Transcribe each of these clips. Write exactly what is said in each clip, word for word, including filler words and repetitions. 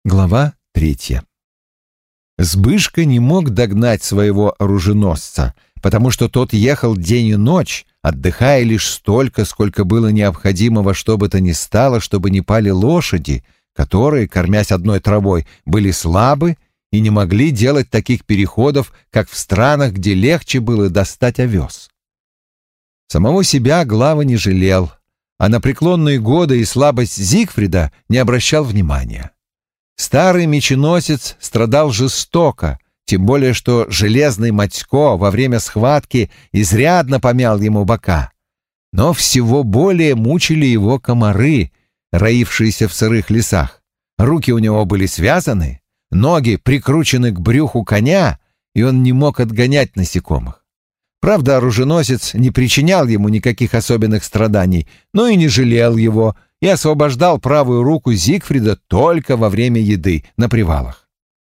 Глава третья. Сбышка не мог догнать своего оруженосца, потому что тот ехал день и ночь, отдыхая лишь столько, сколько было необходимо во что бы то ни стало, чтобы не пали лошади, которые, кормясь одной травой, были слабы и не могли делать таких переходов, как в странах, где легче было достать овес. Самого себя Глава не жалел, а на преклонные годы и слабость Зигфрида не обращал внимания. Старый меченосец страдал жестоко, тем более что железный Матько во время схватки изрядно помял ему бока. Но всего более мучили его комары, роившиеся в сырых лесах. Руки у него были связаны, ноги прикручены к брюху коня, и он не мог отгонять насекомых. Правда, оруженосец не причинял ему никаких особенных страданий, но и не жалел его, и освобождал правую руку Зигфрида только во время еды на привалах.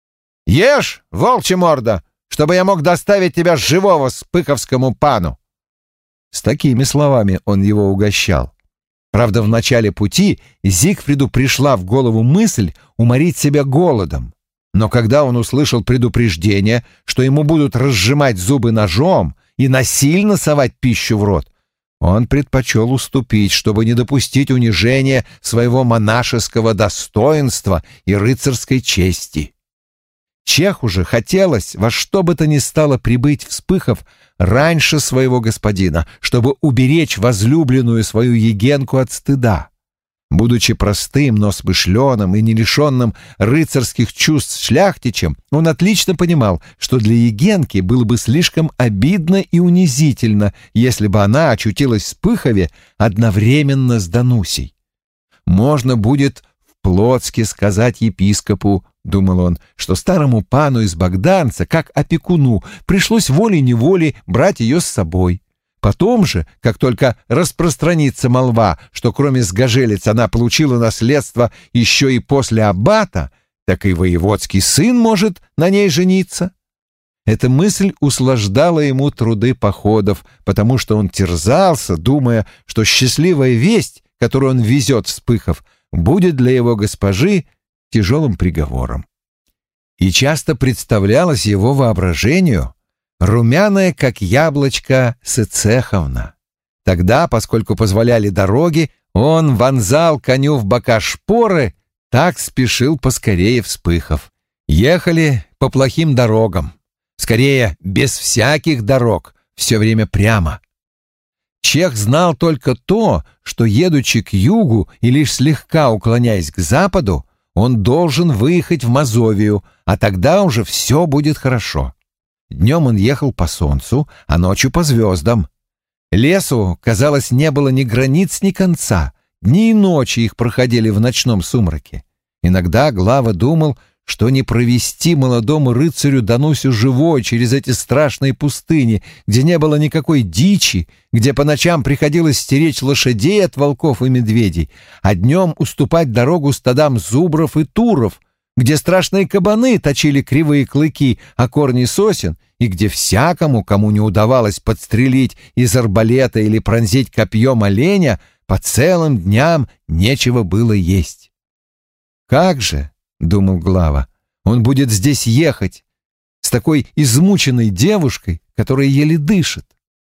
«Ешь, волчья морда, чтобы я мог доставить тебя живого спыховскому пану!» С такими словами он его угощал. Правда, в начале пути Зигфриду пришла в голову мысль уморить себя голодом, но когда он услышал предупреждение, что ему будут разжимать зубы ножом и насильно совать пищу в рот, он предпочел уступить, чтобы не допустить унижения своего монашеского достоинства и рыцарской чести. Чеху же хотелось во что бы то ни стало прибыть в Спыхов раньше своего господина, чтобы уберечь возлюбленную свою Егенку от стыда. Будучи простым, но смышленым и не лишенным рыцарских чувств шляхтичем, он отлично понимал, что для Егенки было бы слишком обидно и унизительно, если бы она очутилась в Спыхове одновременно с Данусей. «Можно будет в Плотске сказать епископу, — думал он, — что старому пану из Богданца, как опекуну, пришлось волей-неволей брать ее с собой. Потом же, как только распространится молва, что кроме сгожелиц она получила наследство еще и после аббата, так и воеводский сын может на ней жениться». Эта мысль услаждала ему труды походов, потому что он терзался, думая, что счастливая весть, которую он везет в Спыхов, будет для его госпожи тяжелым приговором. И часто представлялось его воображению румяная, как яблочко, Сыцеховна. Тогда, поскольку позволяли дороги, он вонзал коню в бока шпоры, так спешил поскорее в Спыхов. Ехали по плохим дорогам. Скорее, без всяких дорог, все время прямо. Чех знал только то, что, едучи к югу и лишь слегка уклоняясь к западу, он должен выехать в Мазовию, а тогда уже все будет хорошо. Днем он ехал по солнцу, а ночью по звездам. Лесу, казалось, не было ни границ, ни конца. Дни и ночи их проходили в ночном сумраке. Иногда Глава думал, что не провести молодому рыцарю Данусю живой через эти страшные пустыни, где не было никакой дичи, где по ночам приходилось стеречь лошадей от волков и медведей, а днем уступать дорогу стадам зубров и туров, где страшные кабаны точили кривые клыки о корни сосен, и где всякому, кому не удавалось подстрелить из арбалета или пронзить копьем оленя, по целым дням нечего было есть. «Как же, — думал Глава, — он будет здесь ехать с такой измученной девушкой, которая еле дышит?»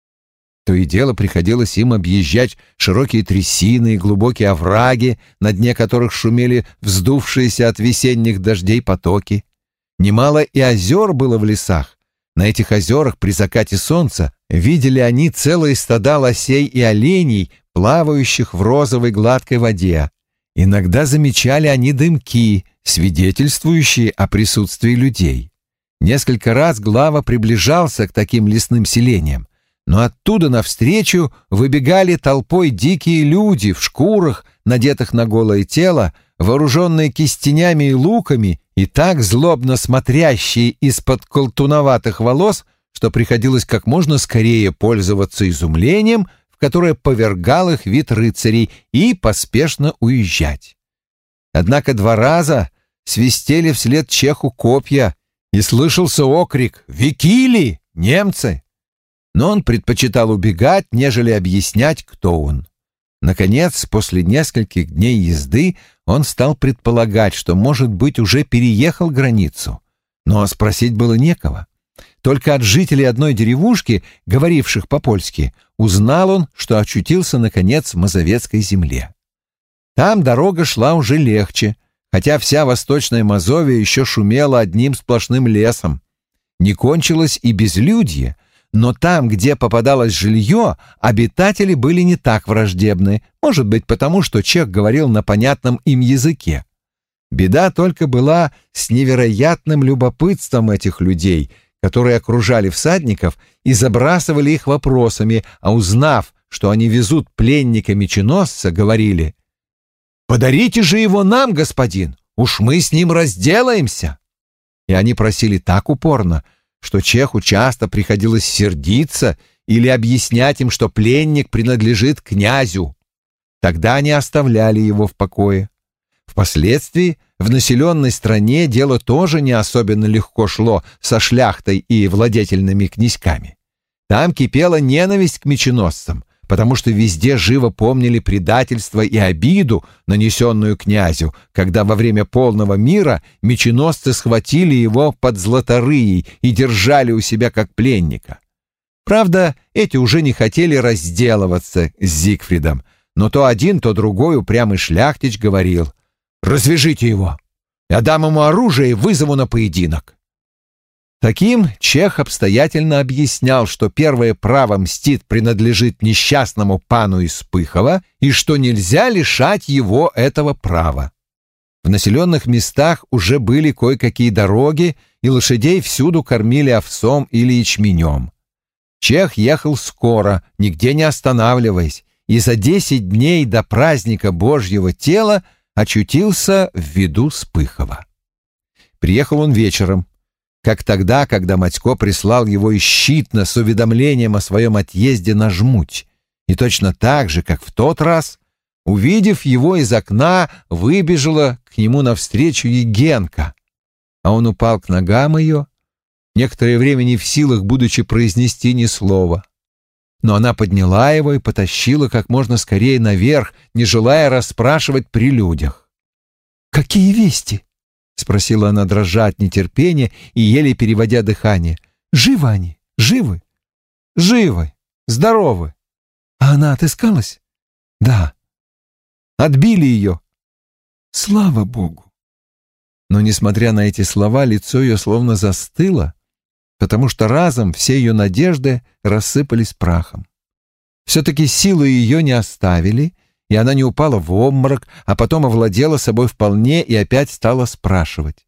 То и дело приходилось им объезжать широкие трясины и глубокие овраги, на дне которых шумели вздувшиеся от весенних дождей потоки. Немало и озер было в лесах. На этих озерах при закате солнца видели они целые стада лосей и оленей, плавающих в розовой гладкой воде. Иногда замечали они дымки, свидетельствующие о присутствии людей. Несколько раз Глава приближался к таким лесным селениям, но оттуда навстречу выбегали толпой дикие люди в шкурах, надетых на голое тело, вооруженные кистенями и луками, и так злобно смотрящие из-под колтуноватых волос, что приходилось как можно скорее пользоваться изумлением, в которое повергал их вид рыцарей, и поспешно уезжать. Однако два раза свистели вслед чеху копья, и слышался окрик «Викили! Немцы!». Но он предпочитал убегать, нежели объяснять, кто он. Наконец, после нескольких дней езды, он стал предполагать, что, может быть, уже переехал границу. Но спросить было некого. Только от жителей одной деревушки, говоривших по-польски, узнал он, что очутился, наконец, в Мазовецкой земле. Там дорога шла уже легче, хотя вся восточная Мазовия еще шумела одним сплошным лесом. Не кончилось и безлюдье, но там, где попадалось жилье, обитатели были не так враждебны, может быть, потому что чех говорил на понятном им языке. Беда только была с невероятным любопытством этих людей, которые окружали всадников и забрасывали их вопросами, а узнав, что они везут пленника-меченосца, говорили: «Подарите же его нам, господин, уж мы с ним разделаемся». И они просили так упорно, что чеху часто приходилось сердиться или объяснять им, что пленник принадлежит князю. Тогда они оставляли его в покое. Впоследствии в населенной стране дело тоже не особенно легко шло со шляхтой и владетельными князьками. Там кипела ненависть к меченосцам, потому что везде живо помнили предательство и обиду, нанесенную князю, когда во время полного мира меченосцы схватили его под Златорыей и держали у себя как пленника. Правда, эти уже не хотели разделываться с Зигфридом, но то один, то другой упрямый шляхтич говорил: «Развяжите его, я дам ему оружие и вызову на поединок». Таким чех обстоятельно объяснял, что первое право мстит принадлежит несчастному пану из Пыхова и что нельзя лишать его этого права. В населенных местах уже были кое-какие дороги, и лошадей всюду кормили овсом или ячменем. Чех ехал скоро, нигде не останавливаясь, и за десять дней до праздника Божьего тела очутился в виду Спыхова. Приехал он вечером, как тогда, когда Матько прислал его из Щитна с уведомлением о своем отъезде на Жмуть, и точно так же, как в тот раз, увидев его из окна, выбежала к нему навстречу Егенка, а он упал к ногам ее, некоторое время не в силах, будучи произнести ни слова. Но она подняла его и потащила как можно скорее наверх, не желая расспрашивать при людях. «Какие вести?» — спросила она, дрожа от нетерпения и еле переводя дыхание. «Живы они? Живы?» «Живы. Здоровы». «А она отыскалась?» «Да». «Отбили ее?» «Слава Богу». Но, несмотря на эти слова, лицо ее словно застыло, потому что разом все ее надежды рассыпались прахом. Все-таки силы ее не оставили, и она не упала в обморок, а потом овладела собой вполне и опять стала спрашивать.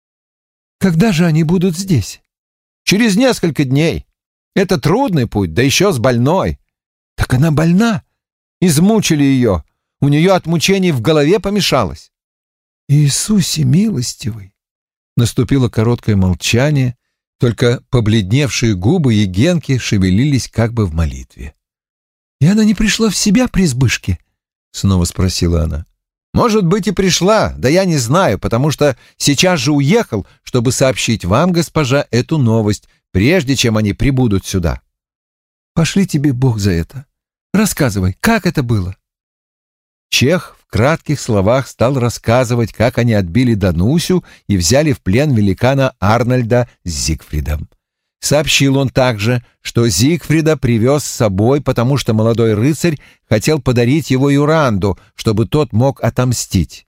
«Когда же они будут здесь?» «Через несколько дней. Это трудный путь, да еще с больной». «Так она больна?» «Измучили ее. У нее от мучений в голове помешалось». «Иисусе милостивый!» Наступило короткое молчание, только побледневшие губы Егенки шевелились как бы в молитве. «И она не пришла в себя при Збышке?» — снова спросила она. «Может быть, и пришла, да я не знаю, потому что сейчас же уехал, чтобы сообщить вам, госпожа, эту новость, прежде чем они прибудут сюда». «Пошли тебе Бог за это. Рассказывай, как это было?» Чех в кратких словах стал рассказывать, как они отбили Данусю и взяли в плен великана Арнольда с Зигфридом. Сообщил он также, что Зигфрида привез с собой, потому что молодой рыцарь хотел подарить его Юранду, чтобы тот мог отомстить.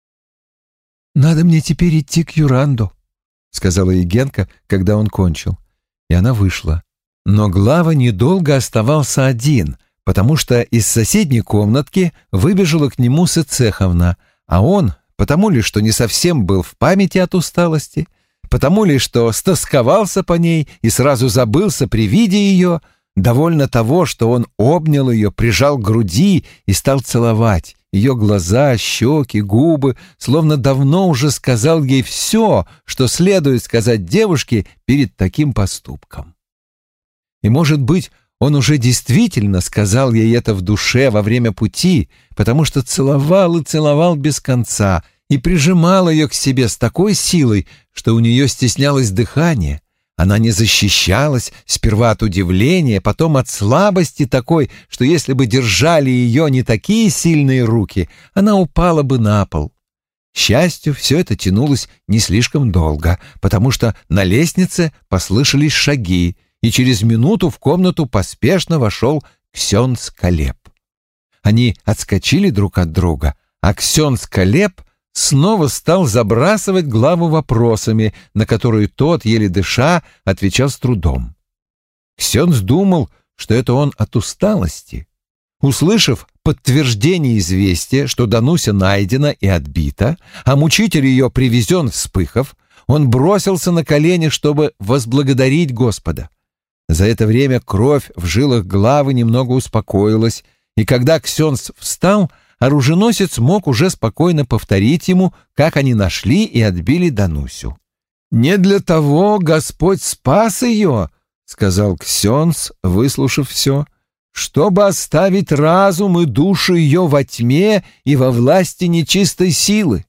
«Надо мне теперь идти к Юранду», — сказала Егенка, когда он кончил. И она вышла. Но Глава недолго оставался один, потому что из соседней комнатки выбежала к нему Сыцеховна, а он, потому ли, что не совсем был в памяти от усталости, потому ли, что стосковался по ней и сразу забылся при виде ее, довольно того, что он обнял ее, прижал к груди и стал целовать ее глаза, щеки, губы, словно давно уже сказал ей все, что следует сказать девушке перед таким поступком. И, может быть, он уже действительно сказал ей это в душе во время пути, потому что целовал и целовал без конца и прижимал ее к себе с такой силой, что у нее стеснялось дыхание, Она не защищалась, сперва от удивления, потом от слабости такой, что если бы держали ее не такие сильные руки, она упала бы на пол. К счастью, все это тянулось не слишком долго, потому что на лестнице послышались шаги, и через минуту в комнату поспешно вошел ксенц Калеб. Они отскочили друг от друга, а ксенц Калеб снова стал забрасывать главу вопросами, на которые тот, еле дыша, отвечал с трудом. Ксенц думал, что это он от усталости. Услышав подтверждение известия, что Дануся найдена и отбита, а мучитель ее привезен в Спыхов, он бросился на колени, чтобы возблагодарить Господа. За это время кровь в жилах главы немного успокоилась, и когда ксенц встал, оруженосец мог уже спокойно повторить ему, как они нашли и отбили Данусю. «Не для того Господь спас ее», — сказал ксенц, выслушав все, «чтобы оставить разум и душу ее во тьме и во власти нечистой силы.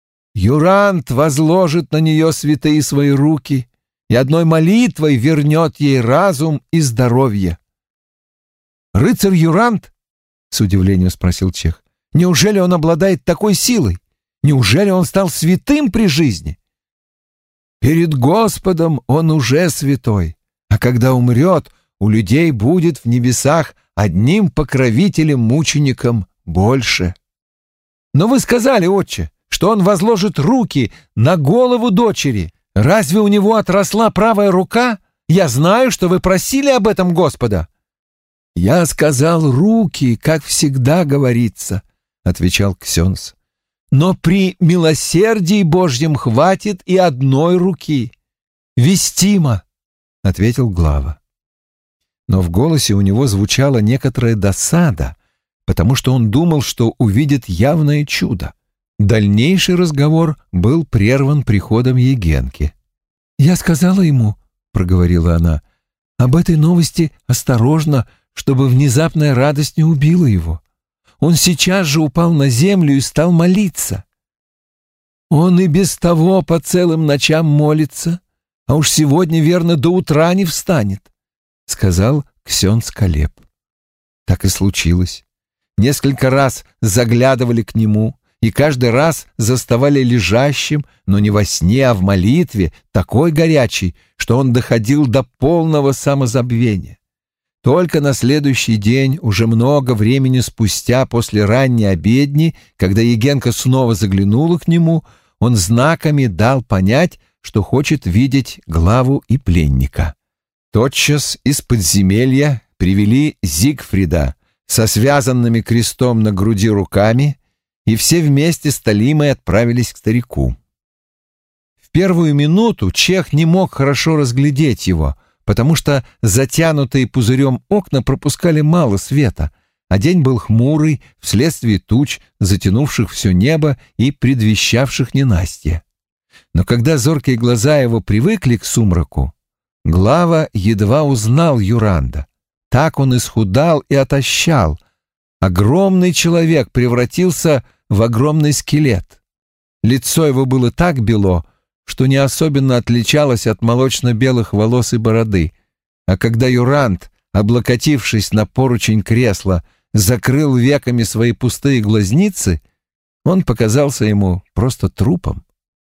Юрант возложит на нее святые свои руки и одной молитвой вернет ей разум и здоровье». «Рыцарь Юрант?» — с удивлением спросил чех. «Неужели он обладает такой силой? Неужели он стал святым при жизни?» «Перед Господом он уже святой, а когда умрет, у людей будет в небесах одним покровителем-мучеником больше». «Но вы сказали, отче, что он возложит руки на голову дочери. Разве у него отросла правая рука? Я знаю, что вы просили об этом Господа». «Я сказал руки, как всегда говорится», — отвечал ксенц. «Но при милосердии Божьем хватит и одной руки». «Вестимо», — ответил глава. Но в голосе у него звучала некоторая досада, потому что он думал, что увидит явное чудо. Дальнейший разговор был прерван приходом Егенки. «Я сказала ему, — проговорила она, — об этой новости осторожно, чтобы внезапная радость не убила его. Он сейчас же упал на землю и стал молиться. Он и без того по целым ночам молится, а уж сегодня, верно, до утра не встанет», — сказал ксенц Калеб. Так и случилось. Несколько раз заглядывали к нему и каждый раз заставали лежащим, но не во сне, а в молитве, такой горячий, что он доходил до полного самозабвения. Только на следующий день, уже много времени спустя после ранней обедни, когда Егенка снова заглянула к нему, он знаками дал понять, что хочет видеть главу и пленника. Тотчас из подземелья привели Зигфрида со связанными крестом на груди руками, и все вместе с Толимой отправились к старику. В первую минуту чех не мог хорошо разглядеть его, потому что затянутые пузырем окна пропускали мало света, а день был хмурый вследствие туч, затянувших все небо и предвещавших ненастье. Но когда зоркие глаза его привыкли к сумраку, глава едва узнал Юранда. Так он исхудал и отощал. Огромный человек превратился в огромный скелет. Лицо его было так бело, что не особенно отличалось от молочно-белых волос и бороды, а когда Юранд, облокотившись на поручень кресла, закрыл веками свои пустые глазницы, он показался ему просто трупом.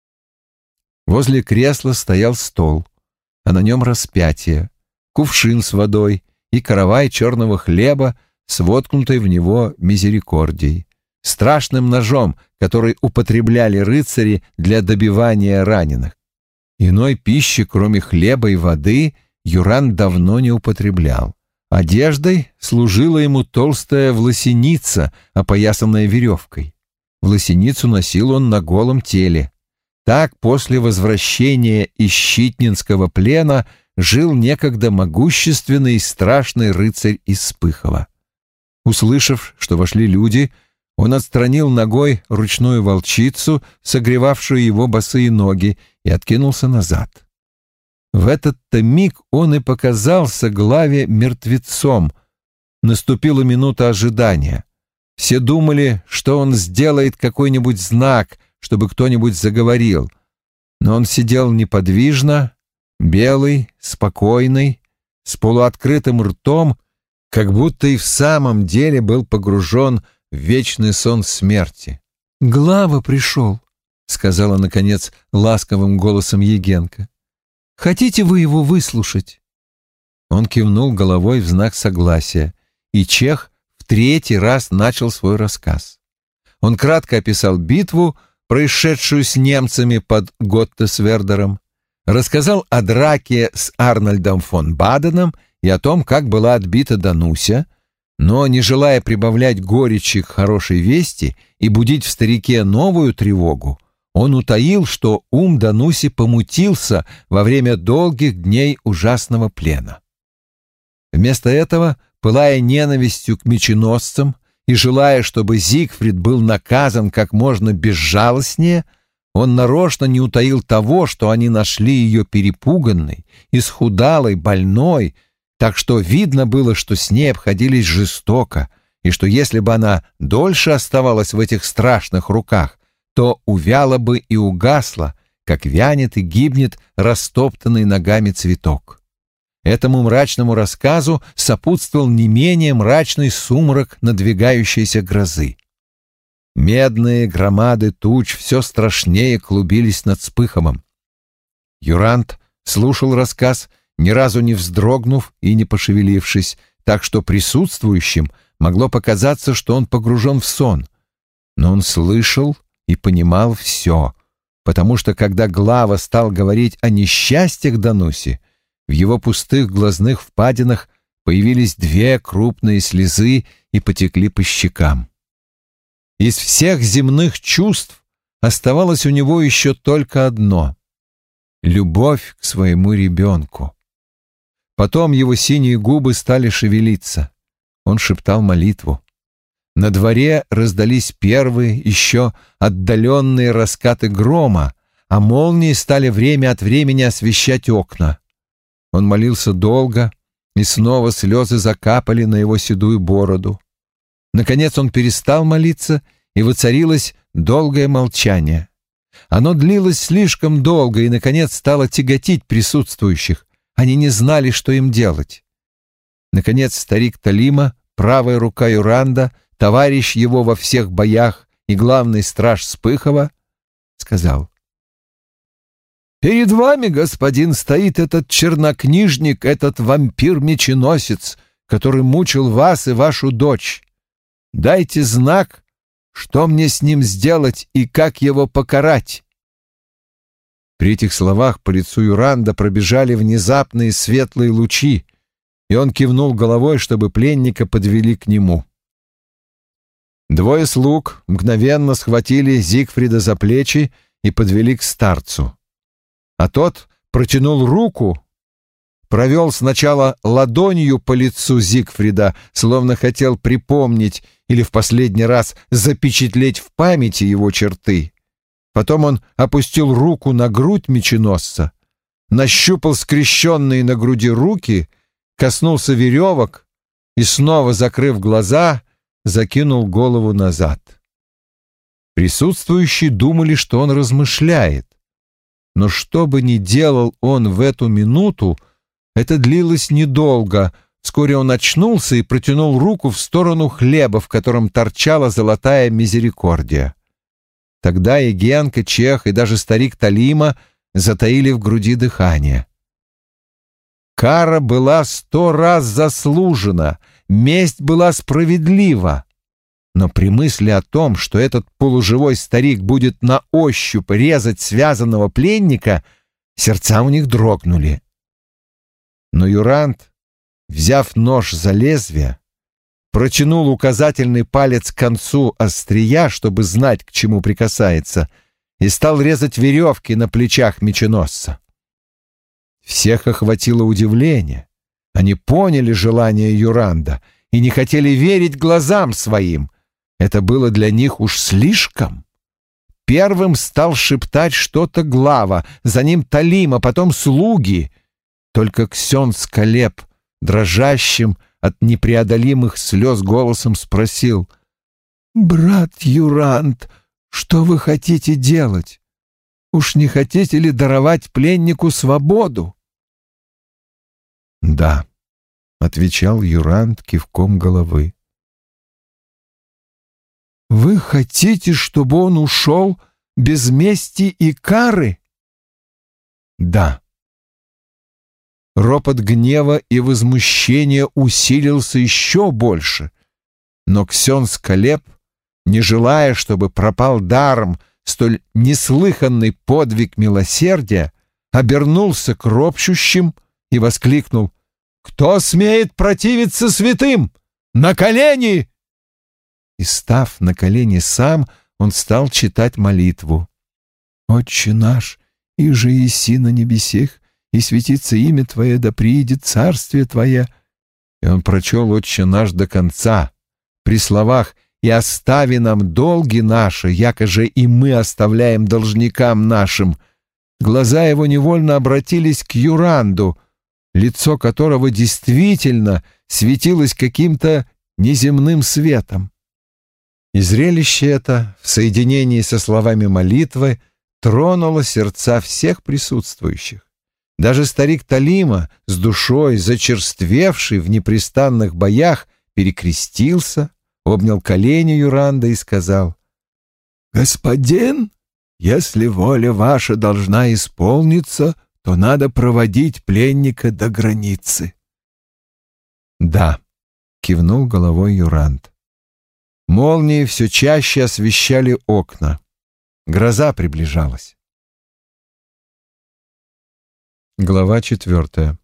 Возле кресла стоял стол, а на нем распятие, кувшин с водой и каравай черного хлеба с воткнутой в него мизерикордией, страшным ножом, который употребляли рыцари для добивания раненых. Иной пищи, кроме хлеба и воды, Юранд давно не употреблял. Одеждой служила ему толстая власеница, опоясанная веревкой. Власеницу носил он на голом теле. Так после возвращения из щитнинского плена жил некогда могущественный и страшный рыцарь из Спыхова. Услышав, что вошли люди, он отстранил ногой ручную волчицу, согревавшую его босые ноги, и откинулся назад. В этот-то миг он и показался главе мертвецом. Наступила минута ожидания. Все думали, что он сделает какой-нибудь знак, чтобы кто-нибудь заговорил. Но он сидел неподвижно, Белый, спокойный, с полуоткрытым ртом, как будто и в самом деле был погружен в вечный сон смерти. «Глава пришел», — сказала, наконец, ласковым голосом Егенка. «Хотите вы его выслушать?» Он кивнул головой в знак согласия, и чех в третий раз начал свой рассказ. Он кратко описал битву, происшедшую с немцами под Готтесвердером, рассказал о драке с Арнольдом фон Баденом и о том, как была отбита Дануся, но, не желая прибавлять горечи к хорошей вести и будить в старике новую тревогу, он утаил, что ум Дануси помутился во время долгих дней ужасного плена. Вместо этого, пылая ненавистью к меченосцам и желая, чтобы Зигфрид был наказан как можно безжалостнее, он нарочно не утаил того, что они нашли ее перепуганной, исхудалой, больной, так что видно было, что с ней обходились жестоко, и что если бы она дольше оставалась в этих страшных руках, то увяла бы и угасла, как вянет и гибнет растоптанный ногами цветок. Этому мрачному рассказу сопутствовал не менее мрачный сумрак надвигающейся грозы. Медные громады туч все страшнее клубились над Спыховом. Юрант слушал рассказ, ни разу не вздрогнув и не пошевелившись, так что присутствующим могло показаться, что он погружен в сон. Но он слышал и понимал все, потому что, когда Глава стал говорить о несчастьях Дануси, в его пустых глазных впадинах появились две крупные слезы и потекли по щекам. Из всех земных чувств оставалось у него еще только одно — любовь к своему ребенку. Потом его синие губы стали шевелиться. Он шептал молитву. На дворе раздались первые, еще отдаленные раскаты грома, а молнии стали время от времени освещать окна. Он молился долго, и снова слезы закапали на его седую бороду. Наконец он перестал молиться, и воцарилось долгое молчание. Оно длилось слишком долго и, наконец, стало тяготить присутствующих. Они не знали, что им делать. Наконец старик Талима, правая рука Юранда, товарищ его во всех боях и главный страж Спыхова, сказал: «Перед вами, господин, стоит этот чернокнижник, этот вампир-меченосец, который мучил вас и вашу дочь. Дайте знак, что мне с ним сделать и как его покарать». При этих словах по лицу Юранда пробежали внезапные светлые лучи, и он кивнул головой, чтобы пленника подвели к нему. Двое слуг мгновенно схватили Зигфрида за плечи и подвели к старцу. А тот протянул руку, провел сначала ладонью по лицу Зигфрида, словно хотел припомнить или в последний раз запечатлеть в памяти его черты. Потом он опустил руку на грудь меченосца, нащупал скрещенные на груди руки, коснулся веревок и, снова закрыв глаза, закинул голову назад. Присутствующие думали, что он размышляет. Но что бы ни делал он в эту минуту, это длилось недолго. Вскоре он очнулся и протянул руку в сторону хлеба, в котором торчала золотая мизерикордия. Тогда и Генка, чех, и даже старик Талима затаили в груди дыхание. Кара была сто раз заслужена, месть была справедлива. Но при мысли о том, что этот полуживой старик будет на ощупь резать связанного пленника, сердца у них дрогнули. Но Юрант, взяв нож за лезвие, протянул указательный палец к концу острия, чтобы знать, к чему прикасается, и стал резать веревки на плечах меченосца. Всех охватило удивление. Они поняли желание Юранда и не хотели верить глазам своим. Это было для них уж слишком. Первым стал шептать что-то Глава, за ним Талима, потом слуги. Только Ксен Скалеп, дрожащим от непреодолимых слез голосом спросил: «Брат Юрант, что вы хотите делать? Уж не хотите ли даровать пленнику свободу?» «Да», — отвечал Юрант кивком головы. «Вы хотите, чтобы он ушел без мести и кары?» «Да». Ропот гнева и возмущения усилился еще больше, но Ксенс Калеб, не желая, чтобы пропал даром столь неслыханный подвиг милосердия, обернулся к ропщущим и воскликнул: «Кто смеет противиться святым? На колени!» И, став на колени сам, он стал читать молитву. «Отче наш, иже еси на небесех, и светится имя Твое, да приидет царствие Твое». И он прочел «Отче наш» до конца, при словах «И остави нам долги наши, якоже и мы оставляем должникам нашим». Глаза его невольно обратились к Юранду, лицо которого действительно светилось каким-то неземным светом. И зрелище это, в соединении со словами молитвы, тронуло сердца всех присутствующих. Даже старик Талима, с душой зачерствевший в непрестанных боях, перекрестился, обнял колени Юранда и сказал: «Господин, если воля ваша должна исполниться, то надо проводить пленника до границы». «Да», — кивнул головой Юранд. Молнии все чаще освещали окна. Гроза приближалась. Глава четвертая.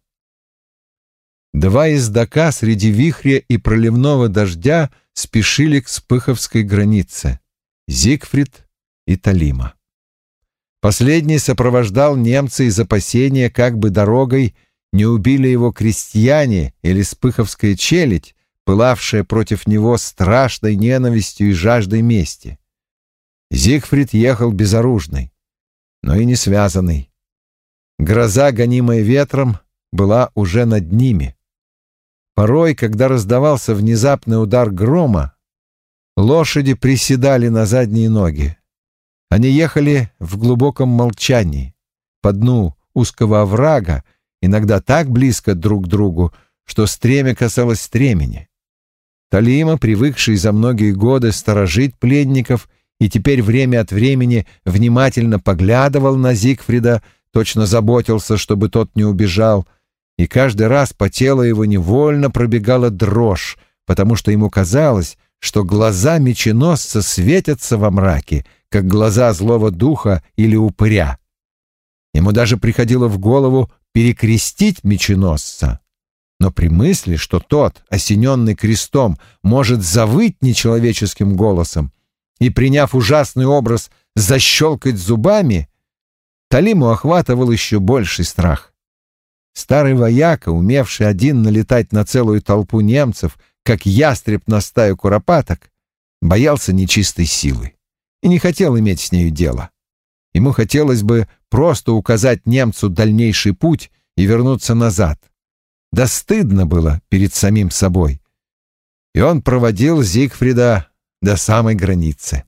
Два ездака среди вихря и проливного дождя спешили к Спыховской границе — Зигфрид и Талима. Последний сопровождал немца из опасения, как бы дорогой не убили его крестьяне или спыховская челядь, пылавшая против него страшной ненавистью и жаждой мести. Зигфрид ехал безоружный, но и не связанный. Гроза, гонимая ветром, была уже над ними. Порой, когда раздавался внезапный удар грома, лошади приседали на задние ноги. Они ехали в глубоком молчании, по дну узкого оврага, иногда так близко друг к другу, что стремя касалось стремени. Талима, привыкший за многие годы сторожить пленников, и теперь время от времени внимательно поглядывал на Зигфрида, точно заботился, чтобы тот не убежал, и каждый раз по телу его невольно пробегала дрожь, потому что ему казалось, что глаза меченосца светятся во мраке, как глаза злого духа или упыря. Ему даже приходило в голову перекрестить меченосца, но при мысли, что тот, осененный крестом, может завыть нечеловеческим голосом и, приняв ужасный образ, защелкать зубами, Талиму охватывал еще больший страх. Старый вояка, умевший один налетать на целую толпу немцев, как ястреб на стаю куропаток, боялся нечистой силы и не хотел иметь с нею дело. Ему хотелось бы просто указать немцу дальнейший путь и вернуться назад. Да стыдно было перед самим собой. И он проводил Зигфрида до самой границы.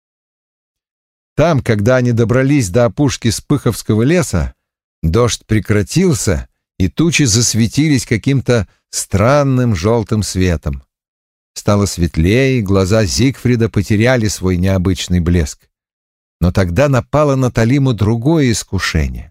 Там, когда они добрались до опушки Спыховского леса, дождь прекратился, и тучи засветились каким-то странным желтым светом. Стало светлее, и глаза Зигфрида потеряли свой необычный блеск. Но тогда напало на Талиму другое искушение.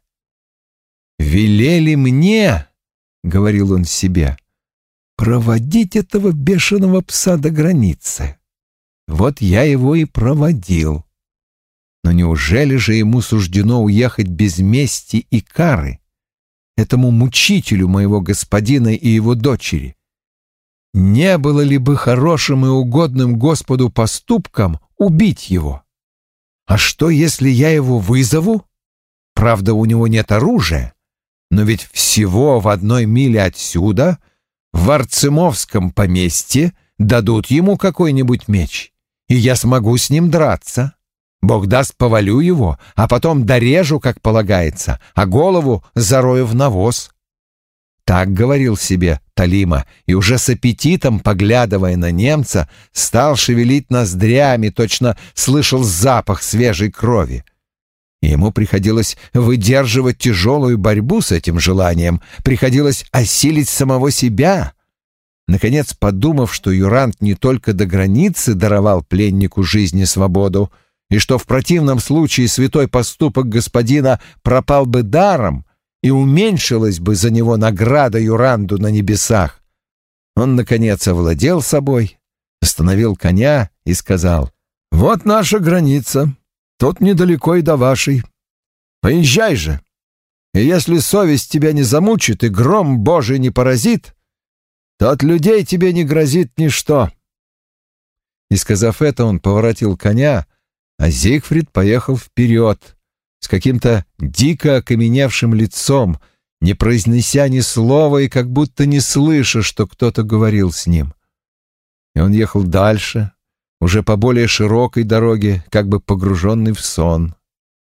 «Велели мне, — говорил он себе, — проводить этого бешеного пса до границы. Вот я его и проводил. Но неужели же ему суждено уехать без мести и кары, этому мучителю моего господина и его дочери? Не было ли бы хорошим и угодным Господу поступком убить его? А что, если я его вызову? Правда, у него нет оружия, но ведь всего в одной миле отсюда, в Арцемовском поместье, дадут ему какой-нибудь меч, и я смогу с ним драться. Бог даст, повалю его, а потом дорежу, как полагается, а голову зарою в навоз». Так говорил себе Талима, и уже с аппетитом, поглядывая на немца, стал шевелить ноздрями, точно слышал запах свежей крови. И ему приходилось выдерживать тяжелую борьбу с этим желанием, приходилось осилить самого себя. Наконец, подумав, что Юрант не только до границы даровал пленнику жизнь и свободу, и что в противном случае святой поступок господина пропал бы даром и уменьшилась бы за него награда Юранду на небесах, он, наконец, овладел собой, остановил коня и сказал: «Вот наша граница, тут недалеко и до вашей. Поезжай же, и если совесть тебя не замучит и гром Божий не поразит, то от людей тебе не грозит ничто». И, сказав это, он поворотил коня, а Зигфрид поехал вперед с каким-то дико окаменевшим лицом, не произнеся ни слова и как будто не слыша, что кто-то говорил с ним. И он ехал дальше, уже по более широкой дороге, как бы погруженный в сон.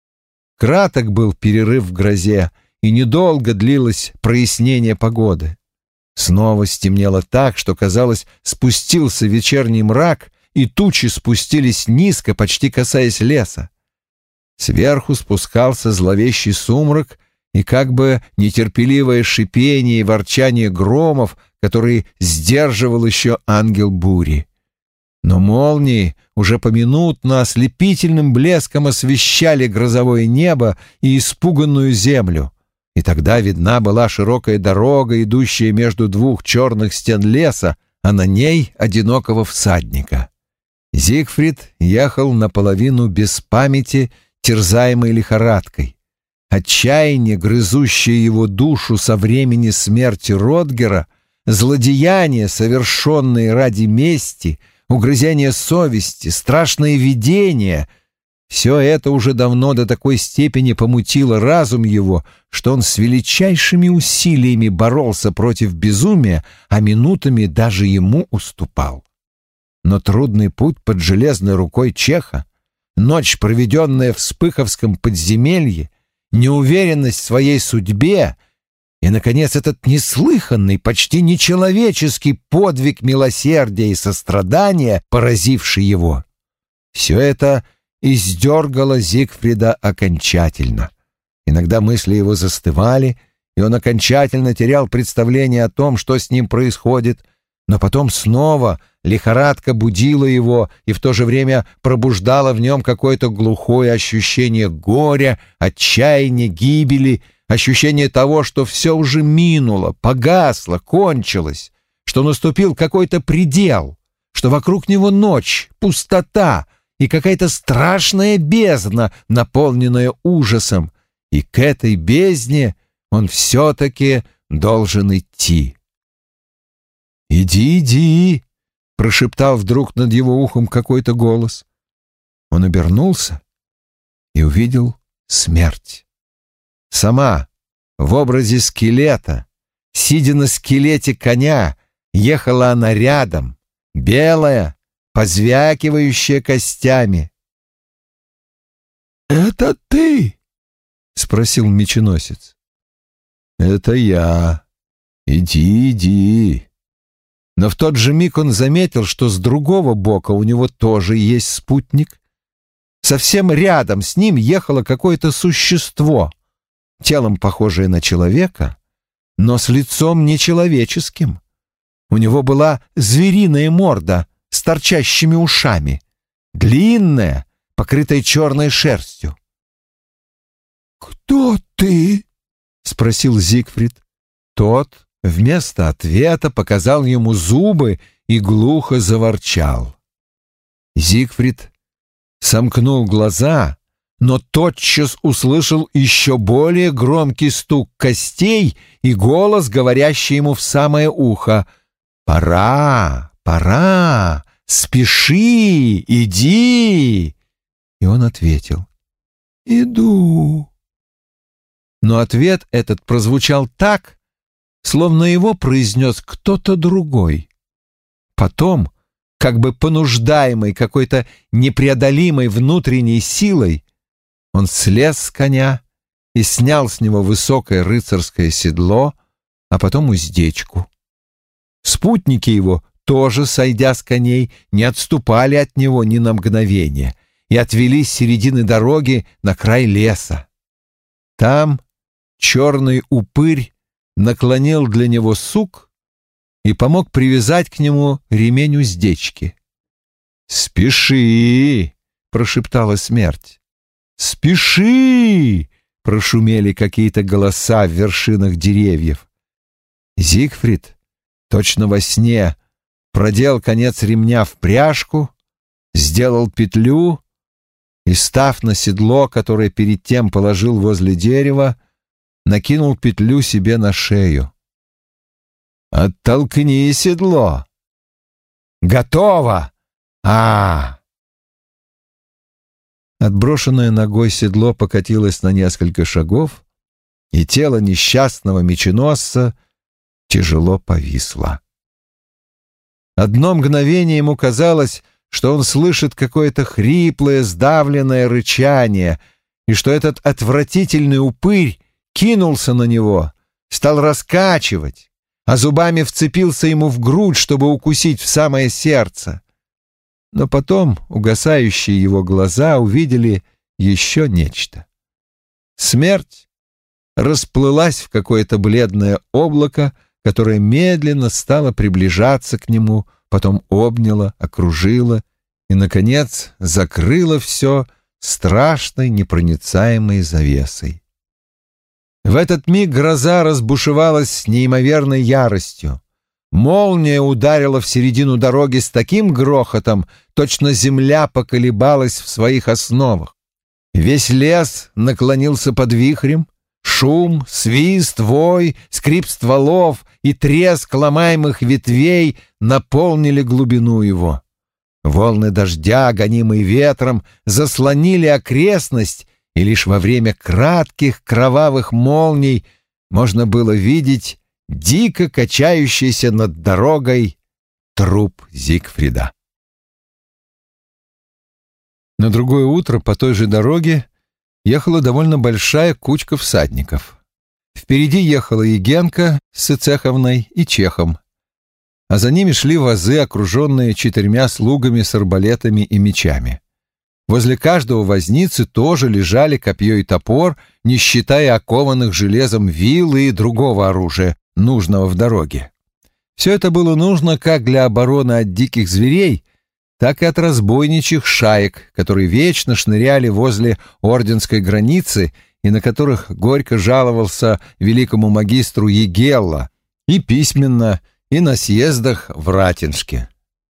Краток был перерыв в грозе, и недолго длилось прояснение погоды. Снова стемнело так, что, казалось, спустился вечерний мрак, и тучи спустились низко, почти касаясь леса. Сверху спускался зловещий сумрак и как бы нетерпеливое шипение и ворчание громов, которые сдерживал еще ангел бури. Но молнии уже поминутно ослепительным блеском освещали грозовое небо и испуганную землю, и тогда видна была широкая дорога, идущая между двух черных стен леса, а на ней одинокого всадника. Зигфрид ехал наполовину без памяти, терзаемой лихорадкой. Отчаяние, грызущее его душу со времени смерти Ротгера, злодеяния, совершенные ради мести, угрызение совести, страшные видения — все это уже давно до такой степени помутило разум его, что он с величайшими усилиями боролся против безумия, а минутами даже ему уступал. Но трудный путь под железной рукой чеха, ночь, проведенная в Спыховском подземелье, неуверенность в своей судьбе и, наконец, этот неслыханный, почти нечеловеческий подвиг милосердия и сострадания, поразивший его — все это издергало Зигфрида окончательно. Иногда мысли его застывали, и он окончательно терял представление о том, что с ним происходит, но потом снова лихорадка будила его и в то же время пробуждала в нем какое-то глухое ощущение горя, отчаяния, гибели, ощущение того, что все уже минуло, погасло, кончилось, что наступил какой-то предел, что вокруг него ночь, пустота и какая-то страшная бездна, наполненная ужасом, и к этой бездне он все-таки должен идти. «Иди, иди!» — прошептал вдруг над его ухом какой-то голос. Он обернулся и увидел смерть. Сама, в образе скелета, сидя на скелете коня, ехала она рядом, белая, позвякивающая костями. «Это ты?» — спросил меченосец. «Это я. Иди, иди». Но в тот же миг он заметил, что с другого бока у него тоже есть спутник. Совсем рядом с ним ехало какое-то существо, телом похожее на человека, но с лицом нечеловеческим. У него была звериная морда с торчащими ушами, длинная, покрытая черной шерстью. «Кто ты?» — спросил Зигфрид. Тот вместо ответа показал ему зубы и глухо заворчал. Зигфрид сомкнул глаза, но тотчас услышал еще более громкий стук костей и голос, говорящий ему в самое ухо: «Пора, пора, спеши, иди!» И он ответил: «Иду». Но ответ этот прозвучал так, словно его произнес кто-то другой. Потом, как бы понуждаемый какой-то непреодолимой внутренней силой, он слез с коня и снял с него высокое рыцарское седло, а потом уздечку. Спутники его, тоже сойдя с коней, не отступали от него ни на мгновение, и отвели с середины дороги на край леса. Там черный упырь наклонил для него сук и помог привязать к нему ремень уздечки. «Спеши!» — прошептала смерть. «Спеши!» — прошумели какие-то голоса в вершинах деревьев. Зигфрид, точно во сне, продел конец ремня в пряжку, сделал петлю и, став на седло, которое перед тем положил возле дерева, накинул петлю себе на шею. «Оттолкни седло!» «Готово! А!» Отброшенное ногой седло покатилось на несколько шагов, и тело несчастного меченосца тяжело повисло. Одно мгновение ему казалось, что он слышит какое-то хриплое, сдавленное рычание, и что этот отвратительный упырь кинулся на него, стал раскачивать, а зубами вцепился ему в грудь, чтобы укусить в самое сердце. Но потом угасающие его глаза увидели еще нечто. Смерть расплылась в какое-то бледное облако, которое медленно стало приближаться к нему, потом обняло, окружило и, наконец, закрыло все страшной непроницаемой завесой. В этот миг гроза разбушевалась с неимоверной яростью. Молния ударила в середину дороги с таким грохотом, точно земля поколебалась в своих основах. Весь лес наклонился под вихрем. Шум, свист, вой, скрип стволов и треск ломаемых ветвей наполнили глубину его. Волны дождя, гонимые ветром, заслонили окрестность, и лишь во время кратких кровавых молний можно было видеть дико качающийся над дорогой труп Зигфрида. На другое утро по той же дороге ехала довольно большая кучка всадников. Впереди ехала Егенка с Ицеховной и Чехом, а за ними шли вазы, окруженные четырьмя слугами с арбалетами и мечами. Возле каждого возницы тоже лежали копье и топор, не считая окованных железом вилы и другого оружия, нужного в дороге. Все это было нужно как для обороны от диких зверей, так и от разбойничьих шаек, которые вечно шныряли возле орденской границы и на которых горько жаловался великому магистру Егелла и письменно, и на съездах в Ратинске.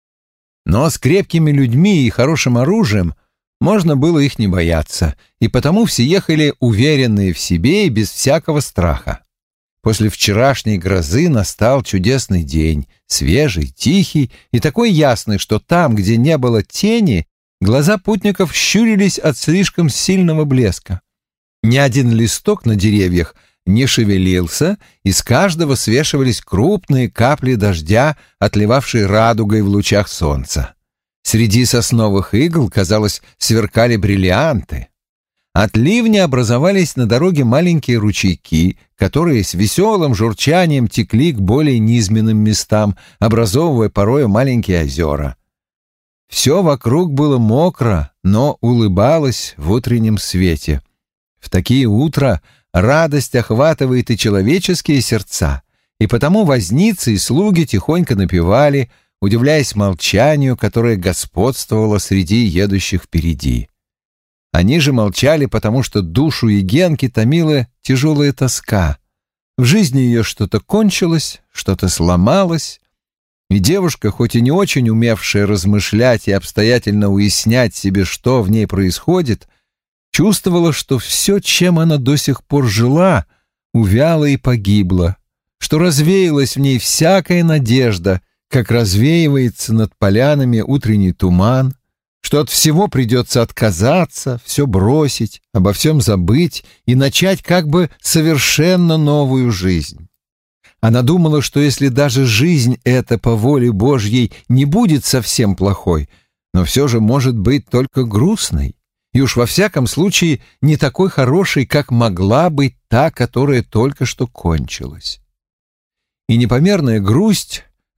Но с крепкими людьми и хорошим оружием можно было их не бояться, и потому все ехали уверенные в себе и без всякого страха. После вчерашней грозы настал чудесный день, свежий, тихий и такой ясный, что там, где не было тени, глаза путников щурились от слишком сильного блеска. Ни один листок на деревьях не шевелился, и с каждого свешивались крупные капли дождя, отливавшие радугой в лучах солнца. Среди сосновых игл, казалось, сверкали бриллианты. От ливня образовались на дороге маленькие ручейки, которые с веселым журчанием текли к более низменным местам, образовывая порою маленькие озера. Все вокруг было мокро, но улыбалось в утреннем свете. В такие утра радость охватывает и человеческие сердца, и потому возницы и слуги тихонько напевали, удивляясь молчанию, которое господствовало среди едущих впереди. Они же молчали, потому что душу Егенки томила тяжелая тоска. В жизни ее что-то кончилось, что-то сломалось, и девушка, хоть и не очень умевшая размышлять и обстоятельно уяснять себе, что в ней происходит, чувствовала, что все, чем она до сих пор жила, увяло и погибло, что развеялась в ней всякая надежда, как развеивается над полянами утренний туман, что от всего придется отказаться, все бросить, обо всем забыть и начать как бы совершенно новую жизнь. Она думала, что если даже жизнь эта по воле Божьей не будет совсем плохой, но все же может быть только грустной, и уж во всяком случае не такой хорошей, как могла быть та, которая только что кончилась. И непомерная грусть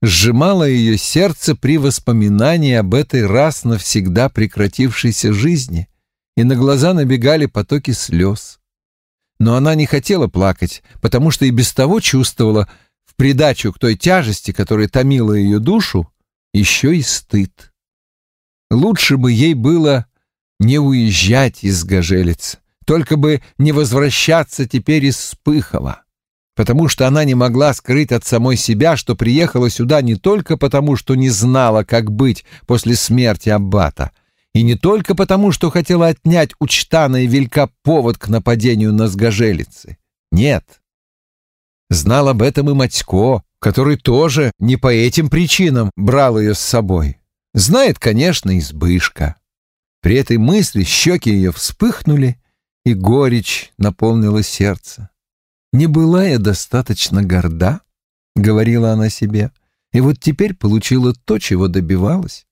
сжимало ее сердце при воспоминании об этой раз навсегда прекратившейся жизни, и на глаза набегали потоки слез. Но она не хотела плакать, потому что и без того чувствовала, в придачу к той тяжести, которая томила ее душу, еще и стыд. Лучше бы ей было не уезжать из Гажелиц, только бы не возвращаться теперь из Спыхова, потому что она не могла скрыть от самой себя, что приехала сюда не только потому, что не знала, как быть после смерти аббата, и не только потому, что хотела отнять у Чтана и Вилька повод к нападению на Сгажелицы. Нет. Знал об этом и Матько, который тоже не по этим причинам брал ее с собой. Знает, конечно, и Збышка. При этой мысли щеки ее вспыхнули, и горечь наполнила сердце. «Не была я достаточно горда», — говорила она себе, и вот теперь получила то, чего добивалась.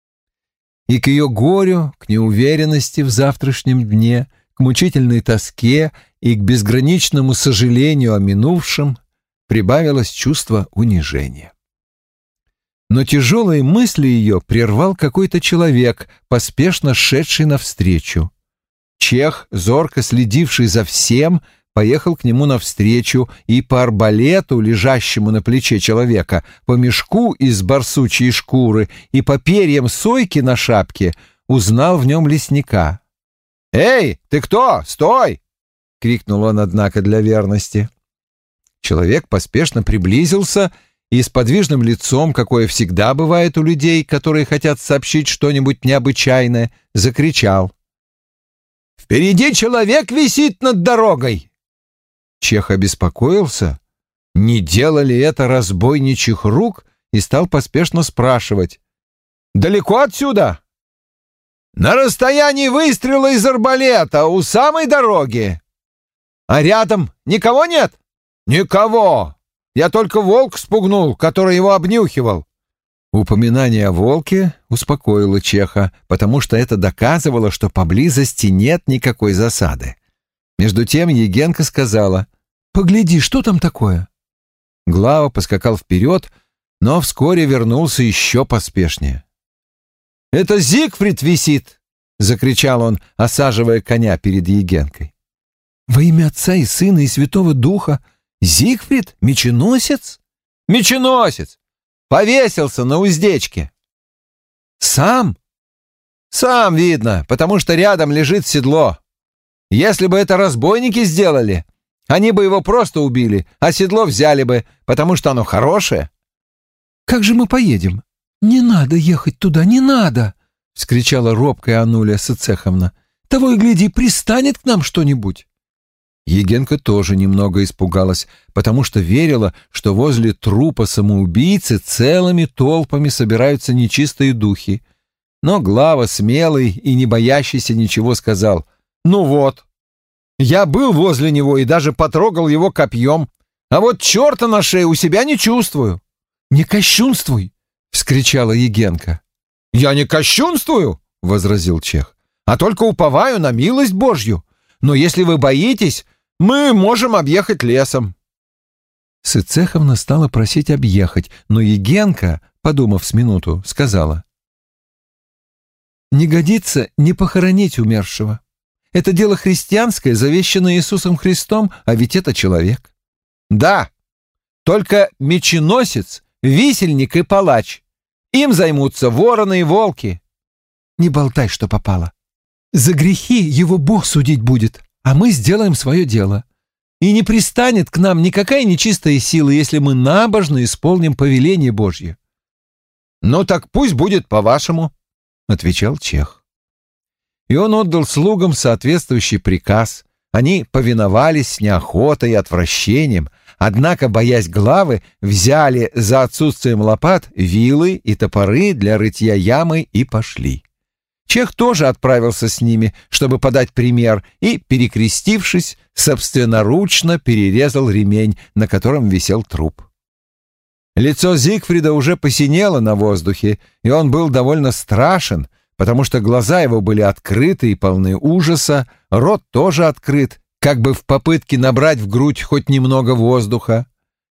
И к ее горю, к неуверенности в завтрашнем дне, к мучительной тоске и к безграничному сожалению о минувшем прибавилось чувство унижения. Но тяжелые мысли ее прервал какой-то человек, поспешно шедший навстречу. Чех, зорко следивший за всем, поехал к нему навстречу и по арбалету, лежащему на плече человека, по мешку из барсучьей шкуры и по перьям сойки на шапке узнал в нем лесника. «Эй, ты кто? Стой!» — крикнул он, однако, для верности. Человек поспешно приблизился и с подвижным лицом, какое всегда бывает у людей, которые хотят сообщить что-нибудь необычайное, закричал: «Впереди человек висит над дорогой!» Чех обеспокоился, не делали это разбойничьих рук, и стал поспешно спрашивать: «Далеко отсюда?» «На расстоянии выстрела из арбалета, у самой дороги». «А рядом никого нет?» «Никого! Я только волк спугнул, который его обнюхивал». Упоминание о волке успокоило Чеха, потому что это доказывало, что поблизости нет никакой засады. Между тем Егенка сказала: «Погляди, что там такое?» Глава поскакал вперед, но вскоре вернулся еще поспешнее. «Это Зигфрид висит!» — закричал он, осаживая коня перед Егенкой. «Во имя Отца и Сына и Святого Духа! Зигфрид? Меченосец?» «Меченосец! Повесился на уздечке». «Сам?» «Сам, видно, потому что рядом лежит седло. Если бы это разбойники сделали, они бы его просто убили, а седло взяли бы, потому что оно хорошее». «Как же мы поедем?» «Не надо ехать туда, не надо!» — вскричала робкая Анулия Сыцеховна. «Того и гляди, пристанет к нам что-нибудь». Егенка тоже немного испугалась, потому что верила, что возле трупа самоубийцы целыми толпами собираются нечистые духи. Но Глава, смелый и не боящийся ничего, сказал: «Ну вот, я был возле него и даже потрогал его копьем, а вот черта на шее у себя не чувствую». «Не кощунствуй!» — вскричала Егенка. «Я не кощунствую!» — возразил Чех, «а только уповаю на милость Божью. Но если вы боитесь, мы можем объехать лесом». Сыцеховна стала просить объехать, но Егенка, подумав с минуту, сказала: «Не годится не похоронить умершего. Это дело христианское, завещанное Иисусом Христом, а ведь это человек». «Да, только меченосец, висельник и палач. Им займутся вороны и волки». «Не болтай, что попало. За грехи его Бог судить будет, а мы сделаем свое дело. И не пристанет к нам никакая нечистая сила, если мы набожно исполним повеление Божье». «Ну так пусть будет по-вашему», — отвечал Чех. И он отдал слугам соответствующий приказ. Они повиновались с неохотой и отвращением, однако, боясь Главы, взяли за отсутствием лопат вилы и топоры для рытья ямы и пошли. Чех тоже отправился с ними, чтобы подать пример, и, перекрестившись, собственноручно перерезал ремень, на котором висел труп. Лицо Зигфрида уже посинело на воздухе, и он был довольно страшен, потому что глаза его были открыты и полны ужаса, рот тоже открыт, как бы в попытке набрать в грудь хоть немного воздуха.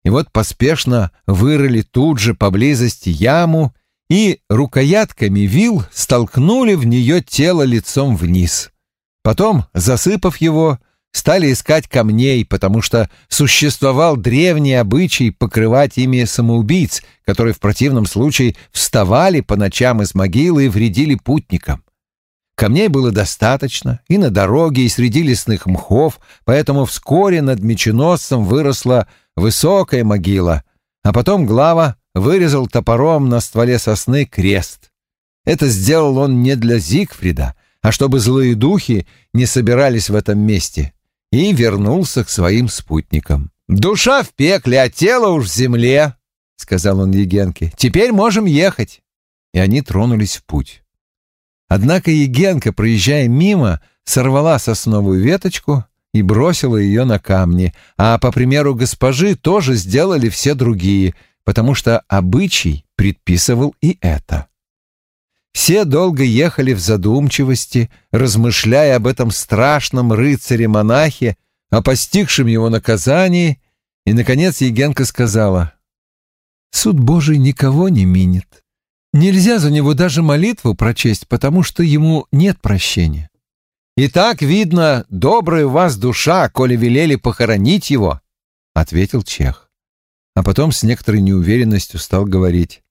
И вот поспешно вырыли тут же поблизости яму и рукоятками вил столкнули в нее тело лицом вниз. Потом, засыпав его, стали искать камней, потому что существовал древний обычай покрывать ими самоубийц, которые в противном случае вставали по ночам из могилы и вредили путникам. Камней было достаточно и на дороге, и среди лесных мхов, поэтому вскоре над меченосцем выросла высокая могила, а потом Глава вырезал топором на стволе сосны крест. Это сделал он не для Зигфрида, а чтобы злые духи не собирались в этом месте, и вернулся к своим спутникам. «Душа в пекле, а тело уж в земле», — сказал он Егенке. «Теперь можем ехать». И они тронулись в путь. Однако Егенка, проезжая мимо, сорвала сосновую веточку и бросила ее на камни, а по примеру госпожи тоже сделали все другие, потому что обычай предписывал и это. Все долго ехали в задумчивости, размышляя об этом страшном рыцаре-монахе, о постигшем его наказании, и, наконец, Егенка сказала: «Суд Божий никого не минит. Нельзя за него даже молитву прочесть, потому что ему нет прощения». «И так, видно, добрая у вас душа, коли велели похоронить его», — ответил чех. А потом с некоторой неуверенностью стал говорить: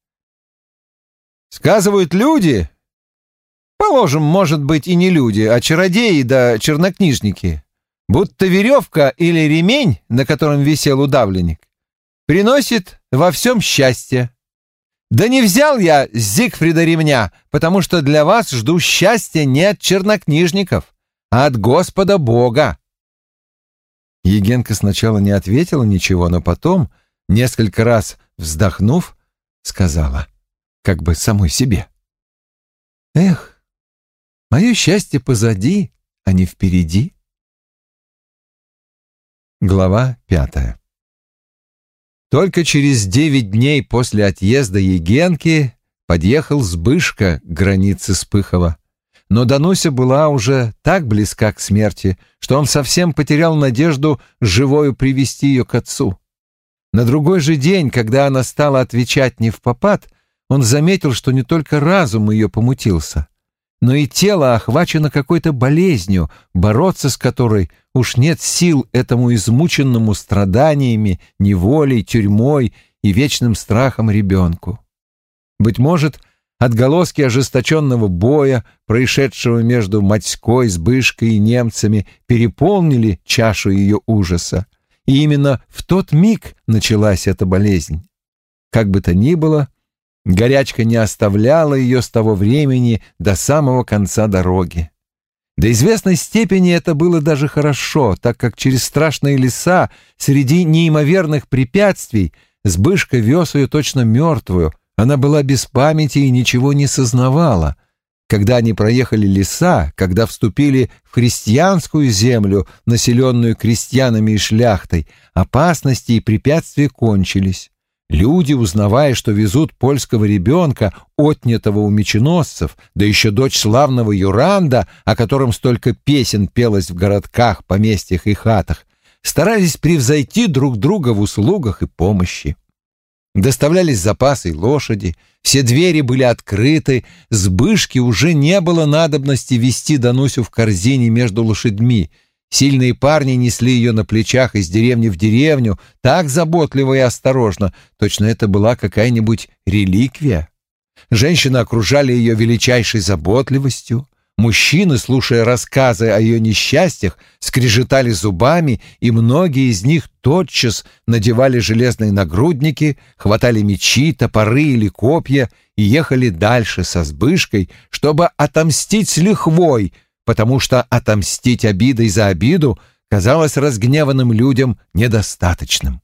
«Сказывают люди, положим, может быть, и не люди, а чародеи да чернокнижники, будто веревка или ремень, на котором висел удавленник, приносит во всем счастье. Да не взял я с Зигфрида ремня, потому что для вас жду счастья не от чернокнижников, а от Господа Бога». Егенка сначала не ответила ничего, но потом, несколько раз вздохнув, сказала, как бы самой себе: «Эх, мое счастье позади, а не впереди». Глава пятая. Только через девять дней после отъезда Егенки подъехал Збышка к границе Спыхова. Но Дануся была уже так близка к смерти, что он совсем потерял надежду живою привести ее к отцу. На другой же день, когда она стала отвечать невпопад, он заметил, что не только разум ее помутился, но и тело охвачено какой-то болезнью, бороться с которой уж нет сил этому измученному страданиями, неволей, тюрьмой и вечным страхом ребенку. Быть может, отголоски ожесточенного боя, происшедшего между Матьской, Збышкой и немцами, переполнили чашу ее ужаса, и именно в тот миг началась эта болезнь. Как бы то ни было, горячка не оставляла ее с того времени до самого конца дороги. До известной степени это было даже хорошо, так как через страшные леса, среди неимоверных препятствий, Збышка вез ее точно мертвую. Она была без памяти и ничего не сознавала. Когда они проехали леса, когда вступили в христианскую землю, населенную крестьянами и шляхтой, опасности и препятствия кончились. Люди, узнавая, что везут польского ребенка, отнятого у меченосцев, да еще дочь славного Юранда, о котором столько песен пелось в городках, поместьях и хатах, старались превзойти друг друга в услугах и помощи. Доставлялись запасы и лошади, все двери были открыты, Збышке уже не было надобности вести Данусю в корзине между лошадьми. Сильные парни несли ее на плечах из деревни в деревню, так заботливо и осторожно, точно это была какая-нибудь реликвия. Женщины окружали ее величайшей заботливостью. Мужчины, слушая рассказы о ее несчастьях, скрежетали зубами, и многие из них тотчас надевали железные нагрудники, хватали мечи, топоры или копья и ехали дальше со Збышкой, чтобы отомстить с лихвой, потому что отомстить обидой за обиду казалось разгневанным людям недостаточным.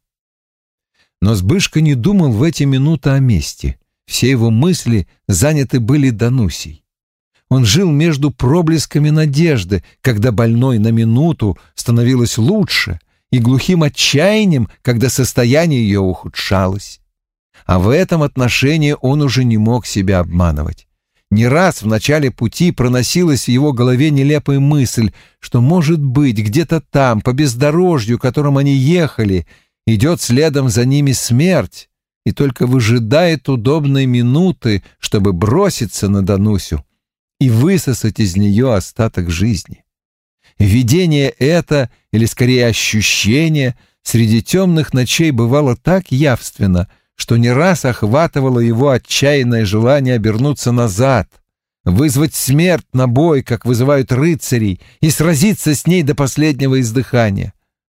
Но Збышка не думал в эти минуты о мести. Все его мысли заняты были Данусей. Он жил между проблесками надежды, когда больной на минуту становилось лучше, и глухим отчаянием, когда состояние ее ухудшалось. А в этом отношении он уже не мог себя обманывать. Не раз в начале пути проносилась в его голове нелепая мысль, что, может быть, где-то там, по бездорожью, которым они ехали, идет следом за ними смерть и только выжидает удобной минуты, чтобы броситься на Данусю и высосать из нее остаток жизни. Видение это, или скорее ощущение, среди темных ночей бывало так явственно, что не раз охватывало его отчаянное желание обернуться назад, вызвать смерть на бой, как вызывают рыцарей, и сразиться с ней до последнего издыхания.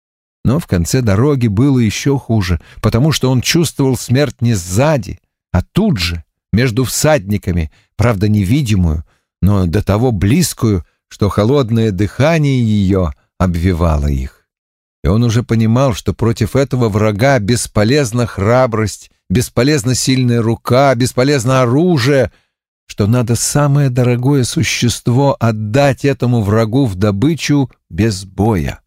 Но в конце дороги было еще хуже, потому что он чувствовал смерть не сзади, а тут же, между всадниками, правда невидимую, но до того близкую, что холодное дыхание ее обвивало их. И он уже понимал, что против этого врага бесполезна храбрость, бесполезна сильная рука, бесполезно оружие, что надо самое дорогое существо отдать этому врагу в добычу без боя.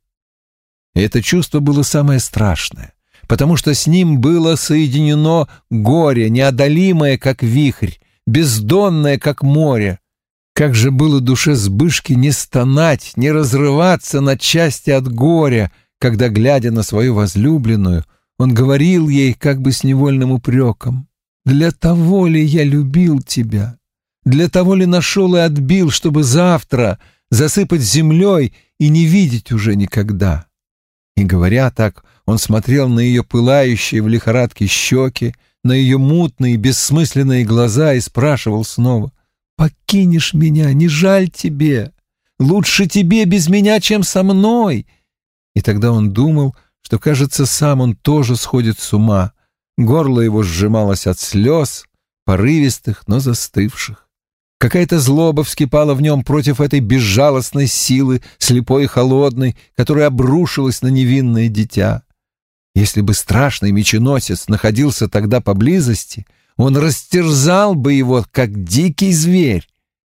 И это чувство было самое страшное, потому что с ним было соединено горе, неодолимое, как вихрь, бездонное, как море. Как же было душе Збышки не стонать, не разрываться на части от горя, когда, глядя на свою возлюбленную, он говорил ей как бы с невольным упреком: «Для того ли я любил тебя? Для того ли нашел и отбил, чтобы завтра засыпать землей и не видеть уже никогда?» И, говоря так, он смотрел на ее пылающие в лихорадке щеки, на ее мутные, бессмысленные глаза и спрашивал снова: «Покинешь меня, не жаль тебе? Лучше тебе без меня, чем со мной». И тогда он думал, что, кажется, сам он тоже сходит с ума. Горло его сжималось от слез, порывистых, но застывших. Какая-то злоба вскипала в нем против этой безжалостной силы, слепой и холодной, которая обрушилась на невинное дитя. Если бы страшный меченосец находился тогда поблизости, он растерзал бы его, как дикий зверь.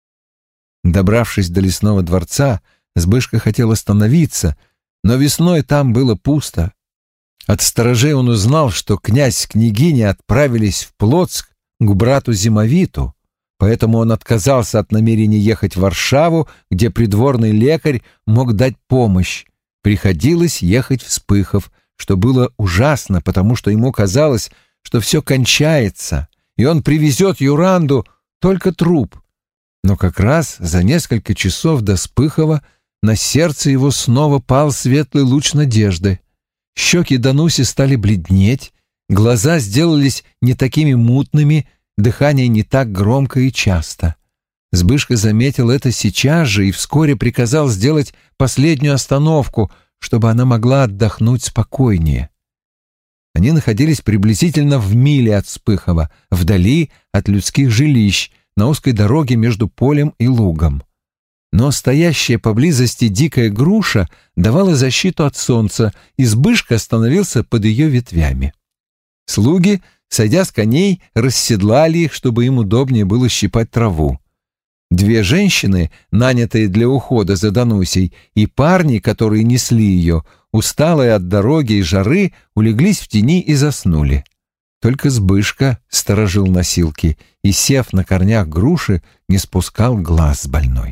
Добравшись до лесного дворца, Збышка хотел остановиться, но весной там было пусто. От сторожей он узнал, что князь с княгиней отправились в Плотск к брату Зимовиту, поэтому он отказался от намерения ехать в Варшаву, где придворный лекарь мог дать помощь. Приходилось ехать в Спыхов, что было ужасно, потому что ему казалось, что все кончается, и он привезет Юранду только труп. Но как раз за несколько часов до Спыхова на сердце его снова пал светлый луч надежды. Щеки Дануси стали бледнеть, глаза сделались не такими мутными, дыхание не так громко и часто. Збышка заметил это сейчас же и вскоре приказал сделать последнюю остановку, чтобы она могла отдохнуть спокойнее. Они находились приблизительно в миле от Спыхова, вдали от людских жилищ, на узкой дороге между полем и лугом. Но стоящая поблизости дикая груша давала защиту от солнца, и Збышка остановился под ее ветвями. Слуги, сойдя с коней, расседлали их, чтобы им удобнее было щипать траву. Две женщины, нанятые для ухода за Данусей, и парни, которые несли ее, усталые от дороги и жары, улеглись в тени и заснули. Только Збышка сторожил носилки и, сев на корнях груши, не спускал глаз с больной.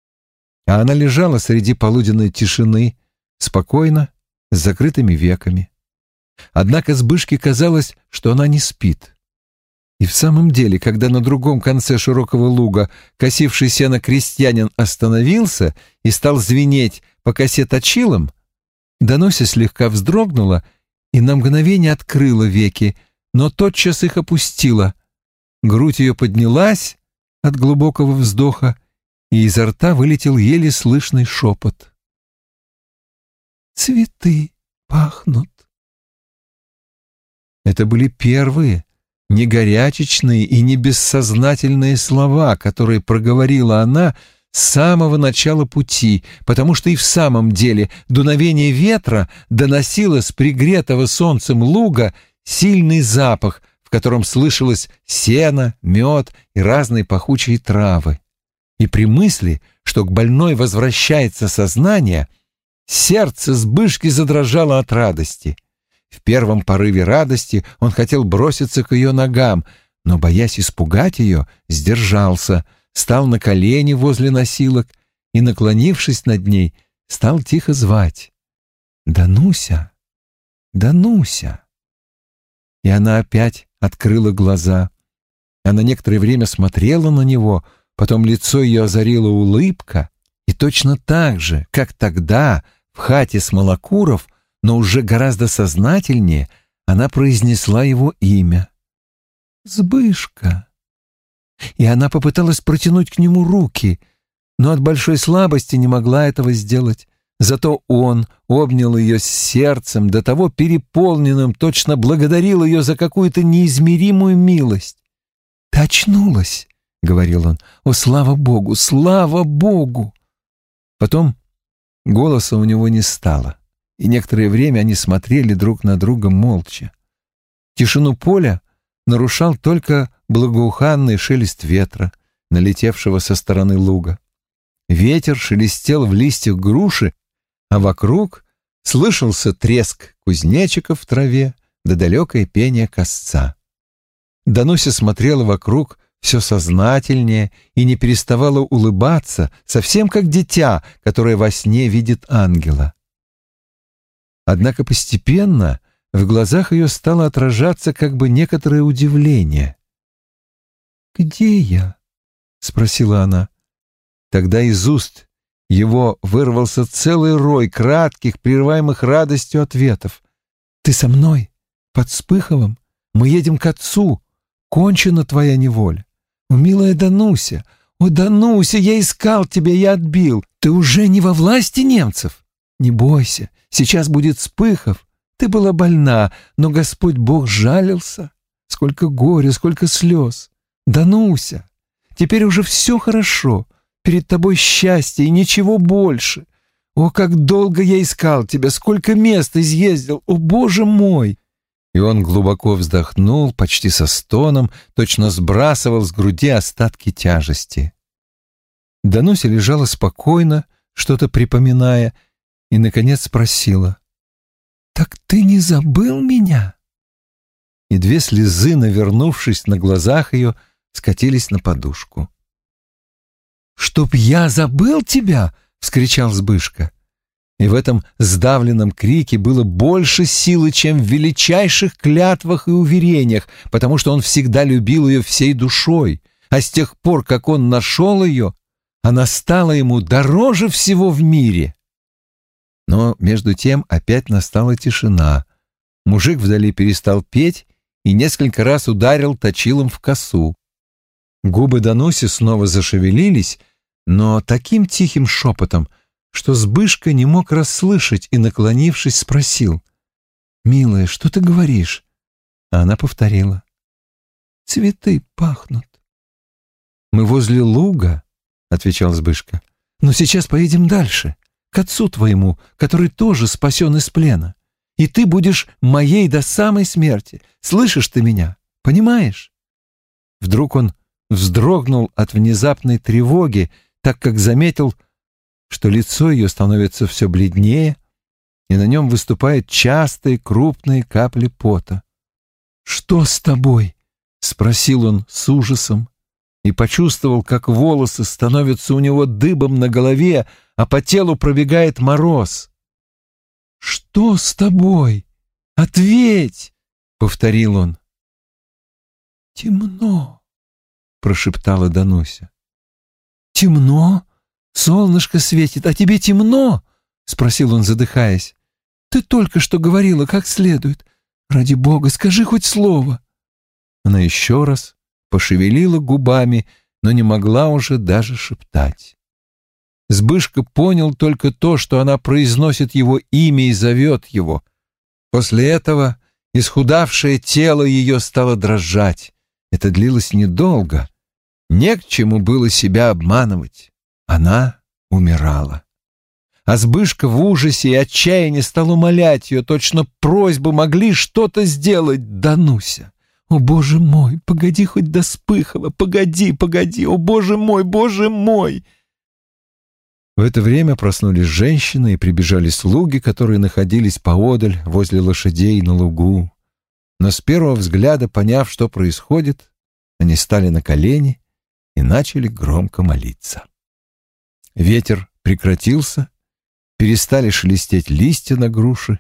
А она лежала среди полуденной тишины, спокойно, с закрытыми веками. Однако Збышке казалось, что она не спит. И в самом деле, когда на другом конце широкого луга косивший сено крестьянин остановился и стал звенеть по косе точилом, Дануся слегка вздрогнула и на мгновение открыла веки, но тотчас их опустила. Грудь ее поднялась от глубокого вздоха, и изо рта вылетел еле слышный шепот: «Цветы пахнут». Это были первые, не горячечные и не бессознательные слова, которые проговорила она с самого начала пути, потому что и в самом деле дуновение ветра доносило с пригретого солнцем луга сильный запах, в котором слышалось сено, мед и разные пахучие травы. И при мысли, что к больной возвращается сознание, сердце Збышки задрожало от радости. В первом порыве радости он хотел броситься к ее ногам, но, боясь испугать ее, сдержался, стал на колени возле носилок и, наклонившись над ней, стал тихо звать: «Дануся! Дануся!» И она опять открыла глаза. Она некоторое время смотрела на него, потом лицо ее озарила улыбка, и точно так же, как тогда в хате Смолокуров, но уже гораздо сознательнее, она произнесла его имя. «Збышка!» И она попыталась протянуть к нему руки, но от большой слабости не могла этого сделать. Зато он обнял ее с сердцем, до того переполненным, точно благодарил ее за какую-то неизмеримую милость. «Ты очнулась!» — говорил он. «О, слава Богу! Слава Богу!» Потом голоса у него не стало, и некоторое время они смотрели друг на друга молча. Тишину поля нарушал только благоуханный шелест ветра, налетевшего со стороны луга. Ветер шелестел в листьях груши, а вокруг слышался треск кузнечиков в траве да далекое пение косца. Дануся смотрела вокруг все сознательнее и не переставала улыбаться, совсем как дитя, которое во сне видит ангела. Однако постепенно в глазах ее стало отражаться как бы некоторое удивление. «Где я?» — спросила она. Тогда из уст его вырвался целый рой кратких, прерываемых радостью ответов. «Ты со мной? Под Спыховым? Мы едем к отцу. Кончена твоя неволя. О, милая Дануся! О, Дануся, я искал тебя, я отбил. Ты уже не во власти немцев? Не бойся, сейчас будет Спыхов. Ты была больна, но Господь Бог жалился. Сколько горя, сколько слез. Дануся, теперь уже все хорошо. Перед тобой счастье и ничего больше. О, как долго я искал тебя, сколько мест изъездил, о, Боже мой!» И он глубоко вздохнул, почти со стоном, точно сбрасывал с груди остатки тяжести. Дануся лежала спокойно, что-то припоминая, и, наконец, спросила: «Так ты не забыл меня?» И две слезы, навернувшись на глазах ее, скатились на подушку. «Чтоб я забыл тебя!» — вскричал Збышка. И в этом сдавленном крике было больше силы, чем в величайших клятвах и уверениях, потому что он всегда любил ее всей душой, а с тех пор, как он нашел ее, она стала ему дороже всего в мире. Но между тем опять настала тишина. Мужик вдали перестал петь и несколько раз ударил точилом в косу. Губы Дануси снова зашевелились, но таким тихим шепотом, что Збышка не мог расслышать и, наклонившись, спросил: «Милая, что ты говоришь?» А она повторила: «Цветы пахнут». «Мы возле луга», — отвечал Збышка. «Но сейчас поедем дальше, к отцу твоему, который тоже спасен из плена. И ты будешь моей до самой смерти. Слышишь ты меня? Понимаешь?» Вдруг он вздрогнул от внезапной тревоги, так как заметил, что лицо ее становится все бледнее, и на нем выступают частые крупные капли пота. «Что с тобой?» — спросил он с ужасом и почувствовал, как волосы становятся у него дыбом на голове, а по телу пробегает мороз. «Что с тобой? Ответь!» — повторил он. «Темно», — прошептала Дануся. «Темно? Солнышко светит, а тебе темно?» — спросил он, задыхаясь. «Ты только что говорила как следует. Ради Бога, скажи хоть слово». Она еще раз пошевелила губами, но не могла уже даже шептать. Збышка понял только то, что она произносит его имя и зовет его. После этого исхудавшее тело ее стало дрожать. Это длилось недолго. Не к чему было себя обманывать. Она умирала. А Збышка в ужасе и отчаянии стал умолять ее, точно просьбы могли что-то сделать. «Дануся, о, Боже мой, погоди хоть до Спыхова, погоди, погоди, о, Боже мой, Боже мой!» В это время проснулись женщины и прибежали слуги, которые находились поодаль, возле лошадей на лугу. Но с первого взгляда, поняв, что происходит, они стали на колени и начали громко молиться. Ветер прекратился, перестали шелестеть листья на груши,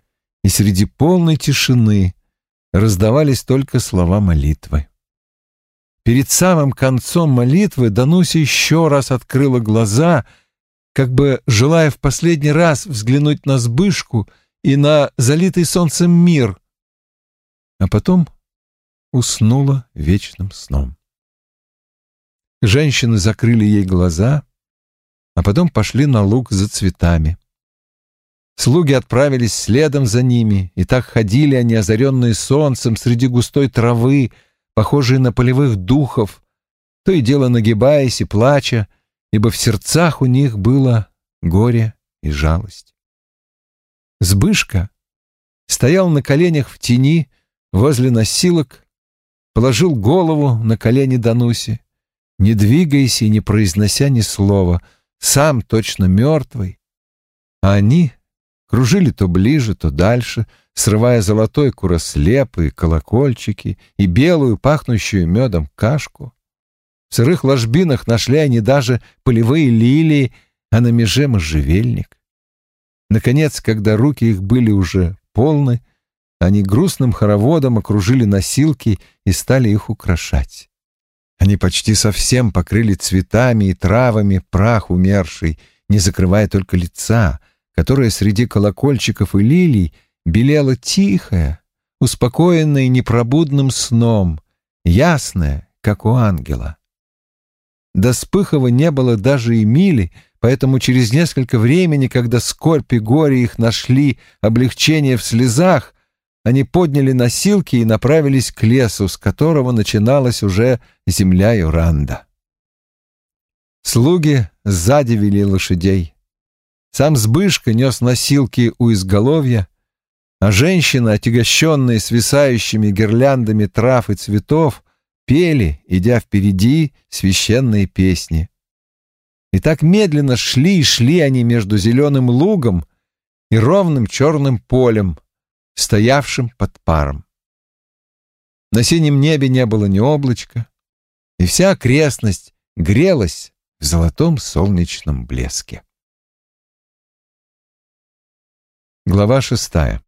и среди полной тишины раздавались только слова молитвы. Перед самым концом молитвы Дануся еще раз открыла глаза, как бы желая в последний раз взглянуть на Збышку и на залитый солнцем мир, а потом уснула вечным сном. Женщины закрыли ей глаза, а потом пошли на луг за цветами. Слуги отправились следом за ними, и так ходили они, озаренные солнцем, среди густой травы, похожие на полевых духов, то и дело нагибаясь и плача, ибо в сердцах у них было горе и жалость. Збышка стоял на коленях в тени возле носилок, положил голову на колени Дануси, не двигаясь и не произнося ни слова, сам точно мертвый, а они кружили то ближе, то дальше, срывая золотой курослеп и колокольчики, и белую, пахнущую медом кашку. В сырых ложбинах нашли они даже полевые лилии, а на меже можжевельник. Наконец, когда руки их были уже полны, они грустным хороводом окружили носилки и стали их украшать. Они почти совсем покрыли цветами и травами прах умерший, не закрывая только лица, которое среди колокольчиков и лилий белело тихое, успокоенное непробудным сном, ясное, как у ангела. До Спыхова не было даже и мили, поэтому через несколько времени, когда скорбь и горе их нашли облегчение в слезах, они подняли носилки и направились к лесу, с которого начиналась уже земля Юранда. Слуги сзади вели лошадей. Сам Збышка нес носилки у изголовья, а женщины, отягощенные свисающими гирляндами трав и цветов, пели, идя впереди, священные песни. И так медленно шли и шли они между зеленым лугом и ровным черным полем, стоявшим под паром. На синем небе не было ни облачка, и вся окрестность грелась в золотом солнечном блеске. Глава шестая.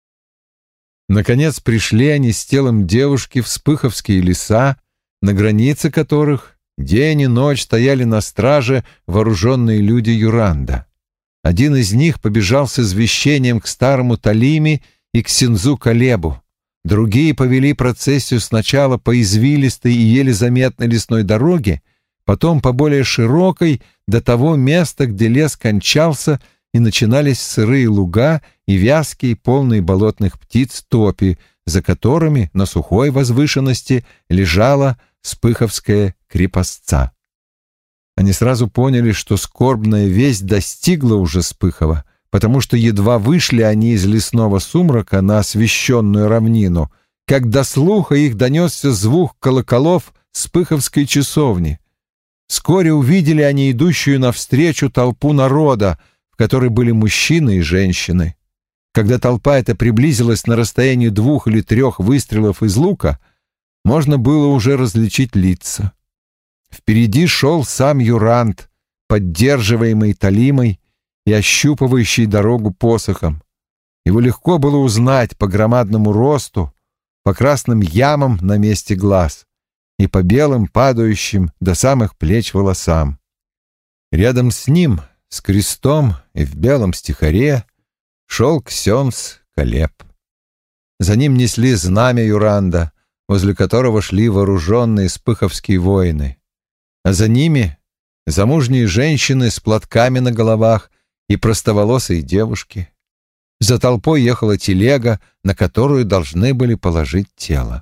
Наконец пришли они с телом девушки в Спыховские леса, на границе которых день и ночь стояли на страже вооруженные люди Юранда. Один из них побежал с извещением к старому Талими и к Синзу Калебу. Другие повели процессию сначала по извилистой и еле заметной лесной дороге, потом по более широкой до того места, где лес кончался, и начинались сырые луга и вязкие, полные болотных птиц топи, за которыми на сухой возвышенности лежала Спыховская крепостца. Они сразу поняли, что скорбная весть достигла уже Спыхова, потому что едва вышли они из лесного сумрака на освещенную равнину, как до слуха их донесся звук колоколов Спыховской часовни. Вскоре увидели они идущую навстречу толпу народа, в которой были мужчины и женщины. Когда толпа эта приблизилась на расстоянии двух или трех выстрелов из лука, можно было уже различить лица. Впереди шел сам Юранд, поддерживаемый Талимой и ощупывающий дорогу посохом. Его легко было узнать по громадному росту, по красным ямам на месте глаз и по белым, падающим до самых плеч волосам. Рядом с ним, с крестом и в белом стихаре, шел Ксенц Калеб. За ним несли знамя Юранда, возле которого шли вооруженные спыховские воины, а за ними замужние женщины с платками на головах и простоволосые девушки. За толпой ехала телега, на которую должны были положить тело.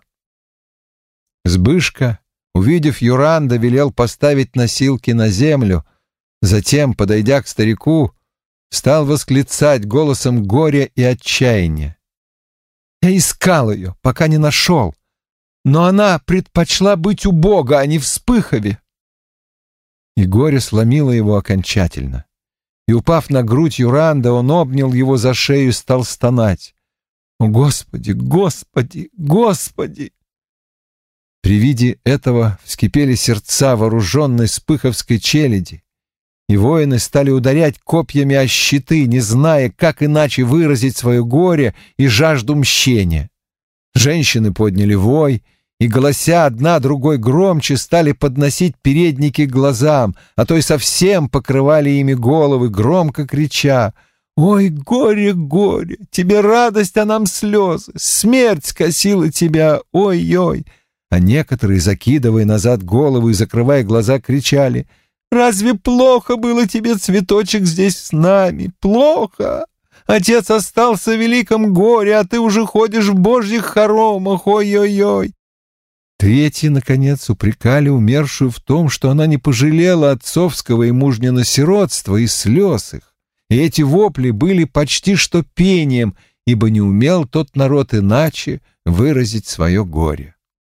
Збышка, увидев Юранда, велел поставить носилки на землю, затем, подойдя к старику, стал восклицать голосом горя и отчаяния: «Я искал ее, пока не нашел, но она предпочла быть у Бога, а не в Спыхове». И горе сломило его окончательно. И, упав на грудь Юранда, он обнял его за шею и стал стонать: «О, Господи, Господи, Господи!» При виде этого вскипели сердца вооруженной спыховской челяди, и воины стали ударять копьями о щиты, не зная, как иначе выразить свое горе и жажду мщения. Женщины подняли вой, и, голося одна другой громче, стали подносить передники к глазам, а то и совсем покрывали ими головы, громко крича: «Ой, горе, горе! Тебе радость, а нам слезы! Смерть скосила тебя! Ой-ой!» А некоторые, закидывая назад голову и закрывая глаза, кричали: «Разве плохо было тебе, цветочек, здесь с нами? Плохо! Отец остался в великом горе, а ты уже ходишь в божьих хоромах! Ой-ой-ой!» Третьи, наконец, упрекали умершую в том, что она не пожалела отцовского и мужнина сиротства и слез их. И эти вопли были почти что пением, ибо не умел тот народ иначе выразить свое горе.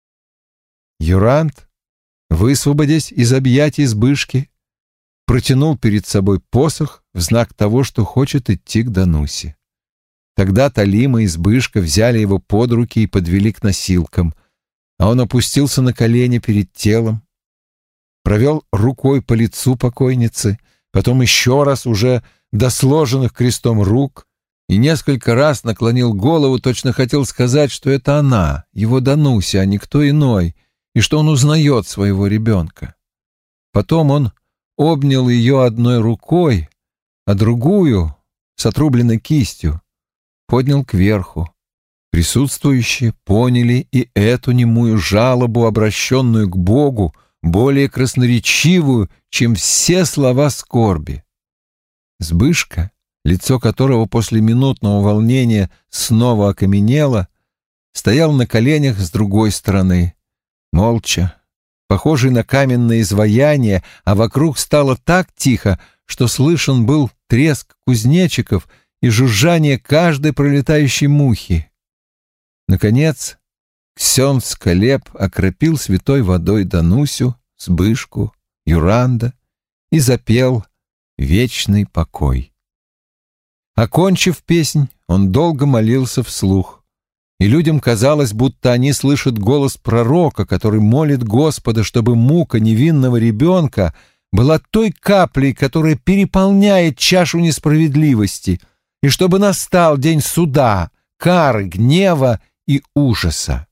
Юрант, высвободясь из объятий Збышки, протянул перед собой посох в знак того, что хочет идти к Данусе. Тогда Талима и Збышка взяли его под руки и подвели к носилкам, а он опустился на колени перед телом, провел рукой по лицу покойницы, потом еще раз уже до сложенных крестом рук и несколько раз наклонил голову, точно хотел сказать, что это она, его Дануся, а не кто иной, и что он узнает своего ребенка. Потом он обнял ее одной рукой, а другую, с отрубленной кистью, поднял кверху. Присутствующие поняли и эту немую жалобу, обращенную к Богу, более красноречивую, чем все слова скорби. Збышка, лицо которого после минутного волнения снова окаменело, стоял на коленях с другой стороны, молча, похожий на каменное изваяние, а вокруг стало так тихо, что слышен был треск кузнечиков и жужжание каждой пролетающей мухи. Наконец, ксёндз Калеб окропил святой водой Данусю, Збышку, Юранда и запел «Вечный покой». Окончив песнь, он долго молился вслух, и людям казалось, будто они слышат голос пророка, который молит Господа, чтобы мука невинного ребенка была той каплей, которая переполняет чашу несправедливости, и чтобы настал день суда, кары, гнева и ужаса.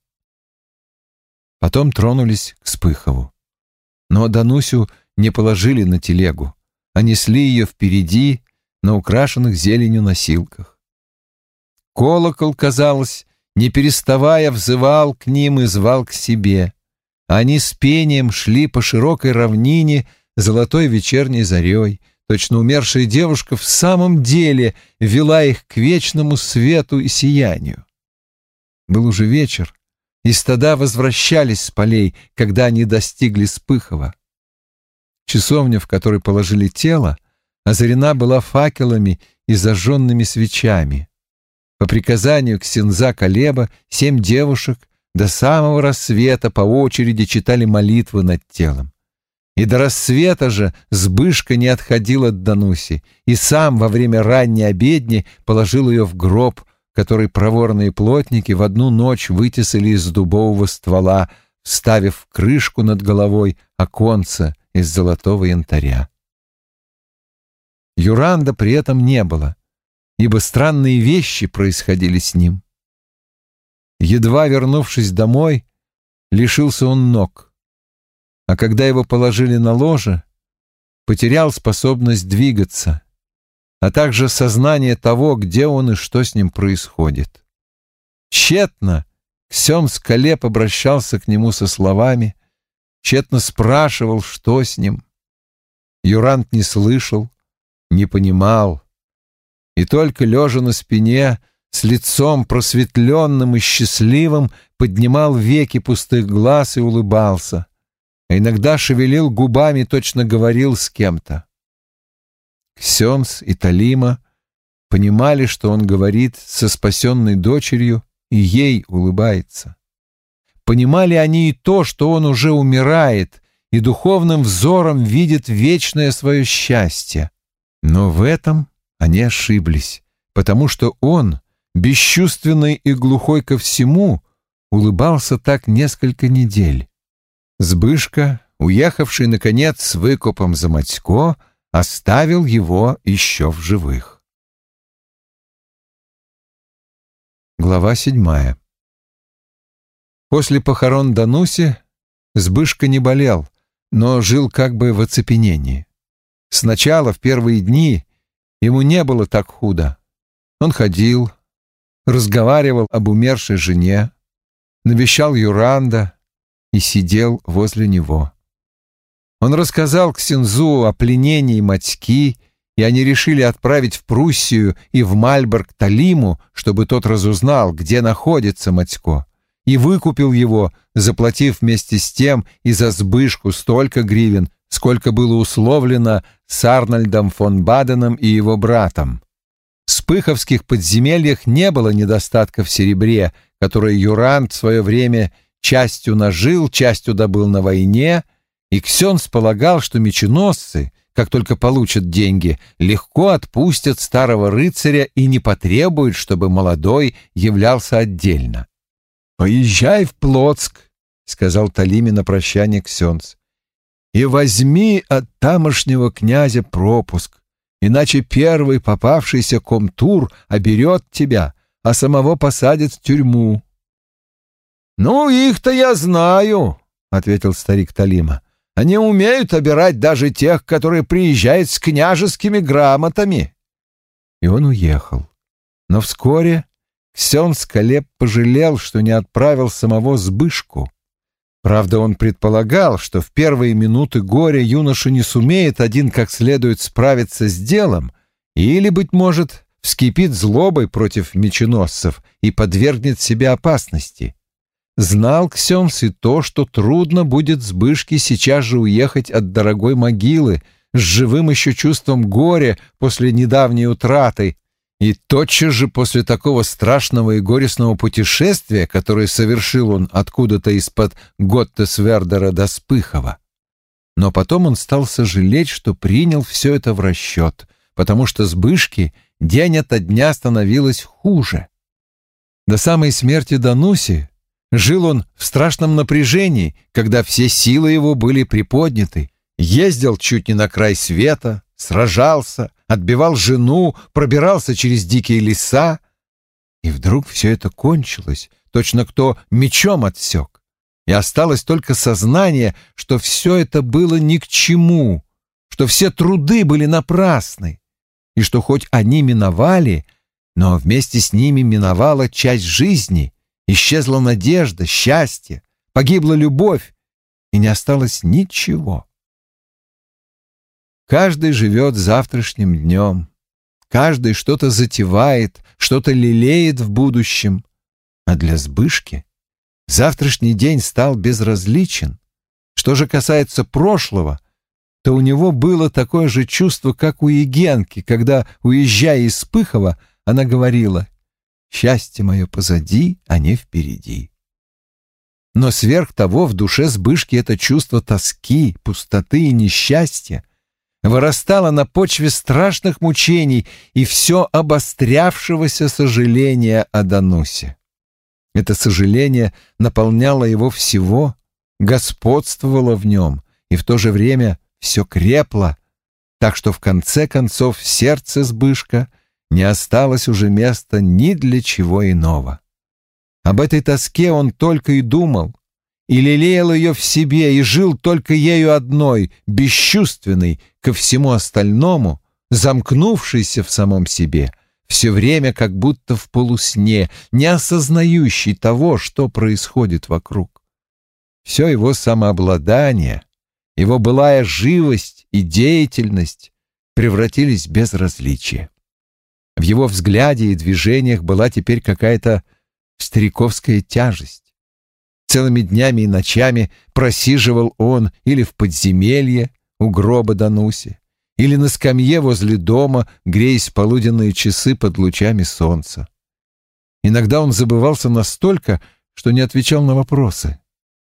Потом тронулись к Спыхову. Но Данусю не положили на телегу, а несли ее впереди на украшенных зеленью носилках. Колокол, казалось, не переставая, взывал к ним и звал к себе. Они с пением шли по широкой равнине золотой вечерней зарей. Точно умершая девушка в самом деле вела их к вечному свету и сиянию. Был уже вечер, и стада возвращались с полей, когда они достигли Спыхова. Часовня, в которой положили тело, озарена была факелами и зажженными свечами. По приказанию ксендза Калеба семь девушек до самого рассвета по очереди читали молитвы над телом. И до рассвета же Збышка не отходил от Дануси, и сам во время ранней обедни положил ее в гроб, который проворные плотники в одну ночь вытесали из дубового ствола, вставив крышку над головой оконца из золотого янтаря. Юранда при этом не было, ибо странные вещи происходили с ним. Едва вернувшись домой, лишился он ног, а когда его положили на ложе, потерял способность двигаться, а также сознание того, где он и что с ним происходит. Тщетно ксендз Калеб обращался к нему со словами, тщетно спрашивал, что с ним. Юрант не слышал, не понимал, и только лежа на спине, с лицом просветленным и счастливым, поднимал веки пустых глаз и улыбался, а иногда шевелил губами, точно говорил с кем-то. Ксендз и Талима понимали, что он говорит со спасенной дочерью и ей улыбается. Понимали они и то, что он уже умирает и духовным взором видит вечное свое счастье. Но в этом они ошиблись, потому что он, бесчувственный и глухой ко всему, улыбался так несколько недель. Збышка, уехавший, наконец, с выкупом за Матько, оставил его еще в живых. Глава седьмая. После похорон Дануси Збышка не болел, но жил как бы в оцепенении. Сначала, в первые дни, ему не было так худо. Он ходил, разговаривал об умершей жене, навещал Юранда и сидел возле него. Он рассказал Ксензу о пленении Матьки, и они решили отправить в Пруссию и в Мальборг Талиму, чтобы тот разузнал, где находится Матько, и выкупил его, заплатив вместе с тем и за Збышку столько гривен, сколько было условлено с Арнольдом фон Баденом и его братом. В спыховских подземельях не было недостатка в серебре, которое Юранд в свое время частью нажил, частью добыл на войне, и Ксенз полагал, что меченосцы, как только получат деньги, легко отпустят старого рыцаря и не потребуют, чтобы молодой являлся отдельно. «Поезжай в Плотск», — сказал Талиме на прощание Ксенз, «и возьми от тамошнего князя пропуск, иначе первый попавшийся комтур оберет тебя, а самого посадят в тюрьму». «Ну, их-то я знаю», — ответил старик Талима. «Они умеют обирать даже тех, которые приезжают с княжескими грамотами». И он уехал. Но вскоре Ксенз Калеб пожалел, что не отправил самого Збышку. Правда, он предполагал, что в первые минуты горя юноша не сумеет один как следует справиться с делом или, быть может, вскипит злобой против меченосцев и подвергнет себя опасности. Знал Ксенз и то, что трудно будет Збышке сейчас же уехать от дорогой могилы с живым еще чувством горя после недавней утраты, и тотчас же после такого страшного и горестного путешествия, которое совершил он откуда-то из-под Готтесвердера до Спыхова. Но потом он стал сожалеть, что принял все это в расчет, потому что Збышке день ото дня становилось хуже. До самой смерти Дануси жил он в страшном напряжении, когда все силы его были приподняты, ездил чуть не на край света, сражался, отбивал жену, пробирался через дикие леса. И вдруг все это кончилось, точно кто мечом отсек, и осталось только сознание, что все это было ни к чему, что все труды были напрасны, и что хоть они миновали, но вместе с ними миновала часть жизни, исчезла надежда, счастье, погибла любовь, и не осталось ничего. Каждый живет завтрашним днем, каждый что-то затевает, что-то лелеет в будущем, а для Збышки завтрашний день стал безразличен. Что же касается прошлого, то у него было такое же чувство, как у Егенки, когда, уезжая из Спыхова, она говорила: «Счастье мое позади, а не впереди». Но сверх того в душе Збышки это чувство тоски, пустоты и несчастья вырастало на почве страшных мучений и все обострявшегося сожаления о Данусе. Это сожаление наполняло его всего, господствовало в нем и в то же время все крепло, так что в конце концов в сердце Збышка не осталось уже места ни для чего иного. Об этой тоске он только и думал, и лелеял ее в себе, и жил только ею одной, бесчувственный ко всему остальному, замкнувшийся в самом себе, все время как будто в полусне, не осознающий того, что происходит вокруг. Все его самообладание, его былая живость и деятельность превратились в безразличие. В его взгляде и движениях была теперь какая-то стариковская тяжесть. Целыми днями и ночами просиживал он или в подземелье у гроба Дануси, или на скамье возле дома, греясь в полуденные часы под лучами солнца. Иногда он забывался настолько, что не отвечал на вопросы.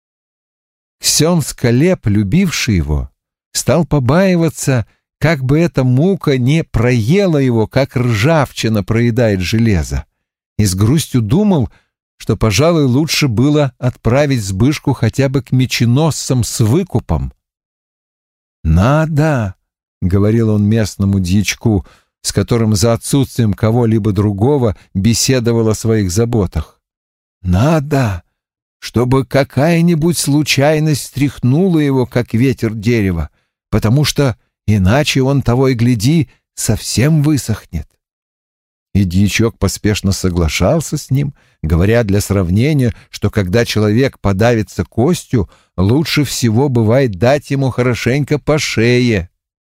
Ксенз Калеб, любивший его, стал побаиваться, как бы эта мука не проела его, как ржавчина проедает железо, и с грустью думал, что, пожалуй, лучше было отправить Збышку хотя бы к меченосцам с выкупом. «Надо», — говорил он местному дьячку, с которым за отсутствием кого-либо другого беседовал о своих заботах. «Надо, чтобы какая-нибудь случайность стряхнула его, как ветер дерева, потому что иначе он, того и гляди, совсем высохнет». И дьячок поспешно соглашался с ним, говоря для сравнения, что когда человек подавится костью, лучше всего бывает дать ему хорошенько по шее.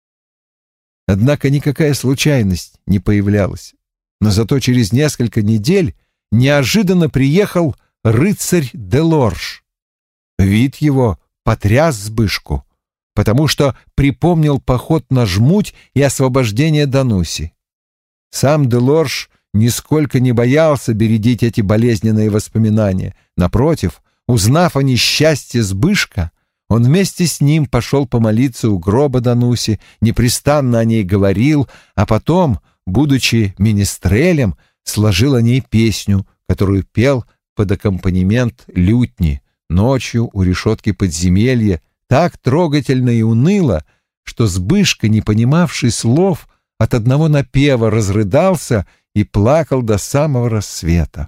Однако никакая случайность не появлялась. Но зато через несколько недель неожиданно приехал рыцарь Делорж. Вид его потряс Збышку, потому что припомнил поход на Жмуть и освобождение Дануси. Сам Делорж нисколько не боялся бередить эти болезненные воспоминания. Напротив, узнав о несчастье Збышка, он вместе с ним пошел помолиться у гроба Дануси, непрестанно о ней говорил, а потом, будучи министрелем, сложил о ней песню, которую пел под аккомпанемент лютни ночью у решетки подземелья, так трогательно и уныло, что Збышка, не понимавший слов, от одного напева разрыдался и плакал до самого рассвета.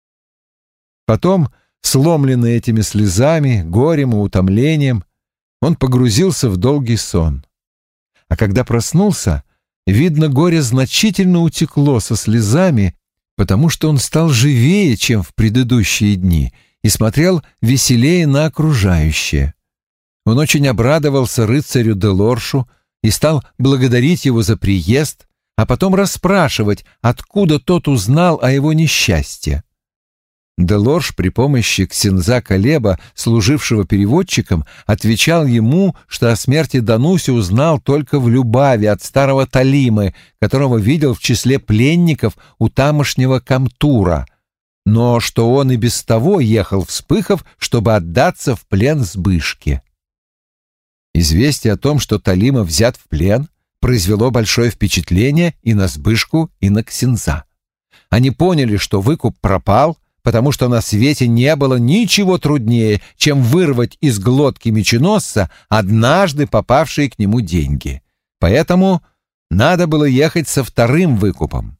Потом, сломленный этими слезами, горем и утомлением, он погрузился в долгий сон. А когда проснулся, видно, горе значительно утекло со слезами, потому что он стал живее, чем в предыдущие дни, и смотрел веселее на окружающее. Он очень обрадовался рыцарю Делоршу и стал благодарить его за приезд, а потом расспрашивать, откуда тот узнал о его несчастье. Делорж при помощи ксенза Калеба, служившего переводчиком, отвечал ему, что о смерти Дануси узнал только в Любаве от старого Талимы, которого видел в числе пленников у тамошнего Камтура, но что он и без того ехал вспыхав, чтобы отдаться в плен Збышке. Известие о том, что Талима взят в плен, произвело большое впечатление и на Збышку, и на ксенза. Они поняли, что выкуп пропал, потому что на свете не было ничего труднее, чем вырвать из глотки меченосца однажды попавшие к нему деньги. Поэтому надо было ехать со вторым выкупом.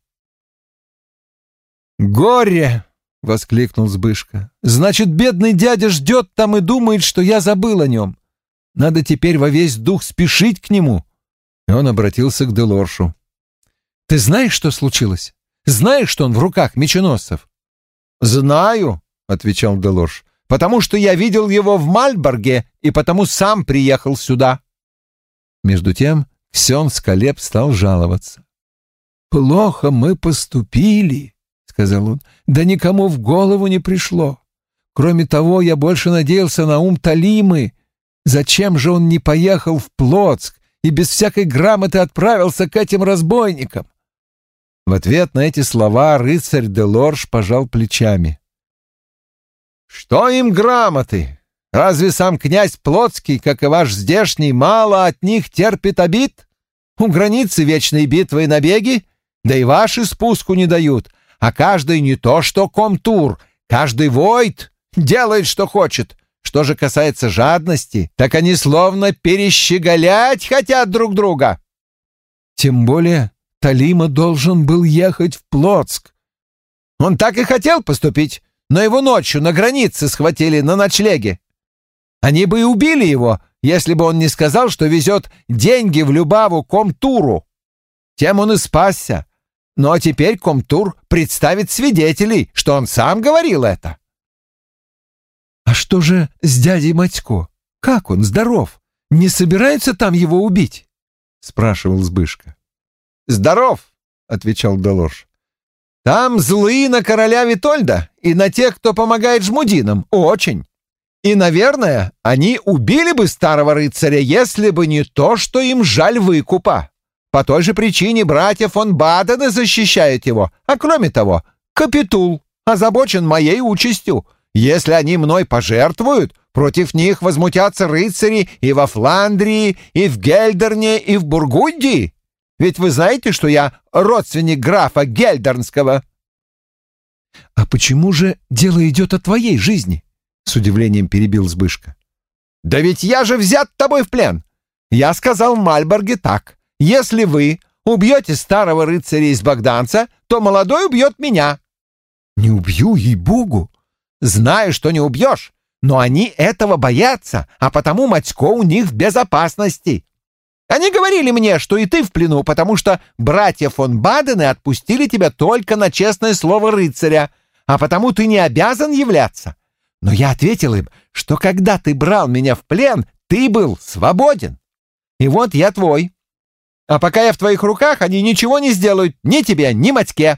«Горе!» — воскликнул Збышка. «Значит, бедный дядя ждет там и думает, что я забыл о нем. Надо теперь во весь дух спешить к нему». И он обратился к Делоршу. «Ты знаешь, что случилось? Знаешь, что он в руках меченосцев?» «Знаю», — отвечал Делорж, — «потому что я видел его в Мальборге и потому сам приехал сюда». Между тем ксенз Калеб стал жаловаться. «Плохо мы поступили», — сказал он, — «да никому в голову не пришло. Кроме того, я больше надеялся на ум Талимы. Зачем же он не поехал в Плотск и без всякой грамоты отправился к этим разбойникам?» В ответ на эти слова рыцарь Делорж пожал плечами. «Что им грамоты? Разве сам князь Плотский, как и ваш здешний, мало от них терпит обид? У границы вечные битвы и набеги, да и ваши спуску не дают, а каждый не то что комтур, каждый войт делает, что хочет. Что же касается жадности, так они словно перещеголять хотят друг друга». «Тем более Талима должен был ехать в Плотск». «Он так и хотел поступить, но его ночью на границе схватили на ночлеге. Они бы и убили его, если бы он не сказал, что везет деньги в Любаву комтуру. Тем он и спасся. Но теперь комтур представит свидетелей, что он сам говорил это». «А что же с дядей Матько? Как он, здоров? Не собираются там его убить?» — спрашивал Збышка. «Здоров», — отвечал Делорж. «Там злые на короля Витольда и на тех, кто помогает жмудинам, очень. И, наверное, они убили бы старого рыцаря, если бы не то, что им жаль выкупа. По той же причине братья фон Бадена защищают его. А кроме того, Капитул озабочен моей участью. Если они мной пожертвуют, против них возмутятся рыцари и во Фландрии, и в Гельдерне, и в Бургундии. Ведь вы знаете, что я родственник графа Гельдернского». «А почему же дело идет о твоей жизни?» — с удивлением перебил Збышка. «Да ведь я же взят тобой в плен. Я сказал в Мальборге так. Если вы убьете старого рыцаря из Богданца, то молодой убьет меня». «Не убью, ей-богу». «Знаю, что не убьешь, но они этого боятся, а потому Матько у них в безопасности. Они говорили мне, что и ты в плену, потому что братья фон Бадены отпустили тебя только на честное слово рыцаря, а потому ты не обязан являться. Но я ответил им, что когда ты брал меня в плен, ты был свободен. И вот я твой. А пока я в твоих руках, они ничего не сделают ни тебе, ни Матьке.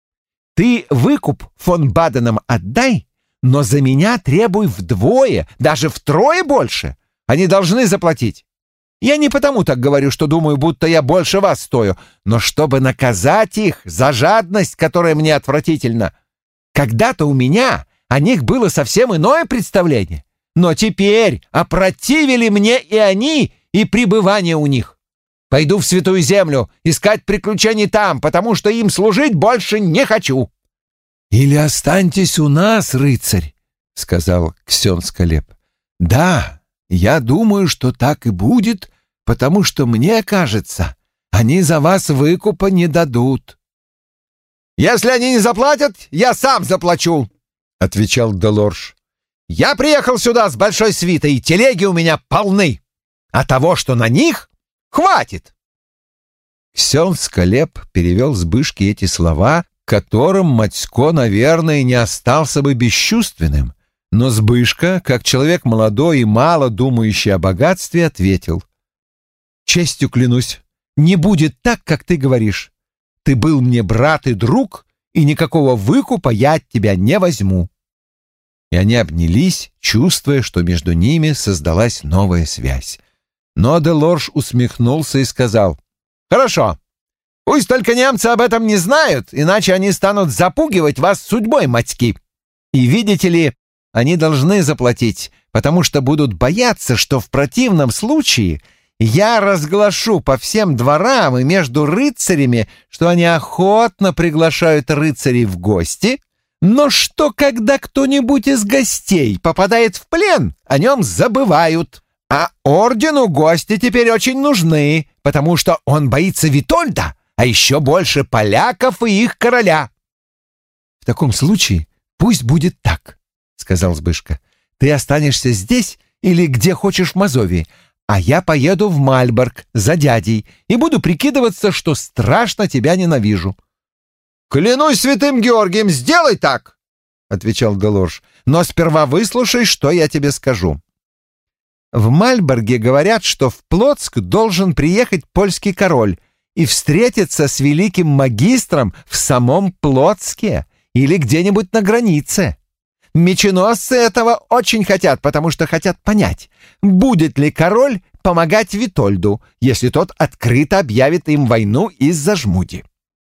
Ты выкуп фон Баденам отдай, но за меня требуй вдвое, даже втрое больше. Они должны заплатить. Я не потому так говорю, что думаю, будто я больше вас стою, но чтобы наказать их за жадность, которая мне отвратительна. Когда-то у меня о них было совсем иное представление, но теперь опротивили мне и они, и пребывание у них. Пойду в Святую Землю искать приключений там, потому что им служить больше не хочу». «Или останьтесь у нас, рыцарь», — сказал Ксен Скалеп. «Да, я думаю, что так и будет, потому что, мне кажется, они за вас выкупа не дадут». «Если они не заплатят, я сам заплачу», — отвечал Делорж. «Я приехал сюда с большой свитой, и телеги у меня полны, а того, что на них, хватит». Ксен Скалеп перевел с Бышки эти слова, которым Матько, наверное, не остался бы бесчувственным, но Збышка, как человек молодой и мало думающий о богатстве, ответил: «Честью клянусь, не будет так, как ты говоришь. Ты был мне брат и друг, и никакого выкупа я от тебя не возьму». И они обнялись, чувствуя, что между ними создалась новая связь. Но Делорж усмехнулся и сказал: «Хорошо. Пусть только немцы об этом не знают, иначе они станут запугивать вас судьбой Матьки. И видите ли, они должны заплатить, потому что будут бояться, что в противном случае я разглашу по всем дворам и между рыцарями, что они охотно приглашают рыцарей в гости, но что, когда кто-нибудь из гостей попадает в плен, о нем забывают. А ордену гости теперь очень нужны, потому что он боится Витольда, а еще больше поляков и их короля». «В таком случае пусть будет так», — сказал Збышка. «Ты останешься здесь или где хочешь в Мазовии, а я поеду в Мальборг за дядей и буду прикидываться, что страшно тебя ненавижу». «Клянусь святым Георгием, сделай так», — отвечал Делорж. «Но сперва выслушай, что я тебе скажу. В Мальборге говорят, что в Плотск должен приехать польский король и встретиться с великим магистром в самом Плотске или где-нибудь на границе. Меченосцы этого очень хотят, потому что хотят понять, будет ли король помогать Витольду, если тот открыто объявит им войну из-за жмуди.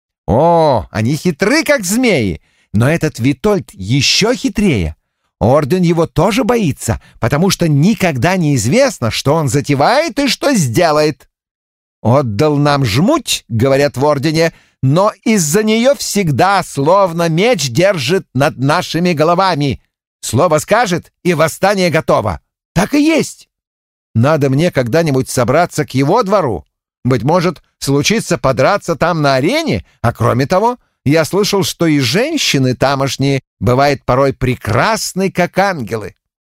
О, они хитры, как змеи, но этот Витольд еще хитрее. Орден его тоже боится, потому что никогда не известно, что он затевает и что сделает. Отдал нам жмуть, говорят в ордене, но из-за нее всегда словно меч держит над нашими головами. Слово скажет, и восстание готово. Так и есть. Надо мне когда-нибудь собраться к его двору. Быть может, случится подраться там на арене, а кроме того, я слышал, что и женщины тамошние бывают порой прекрасны, как ангелы».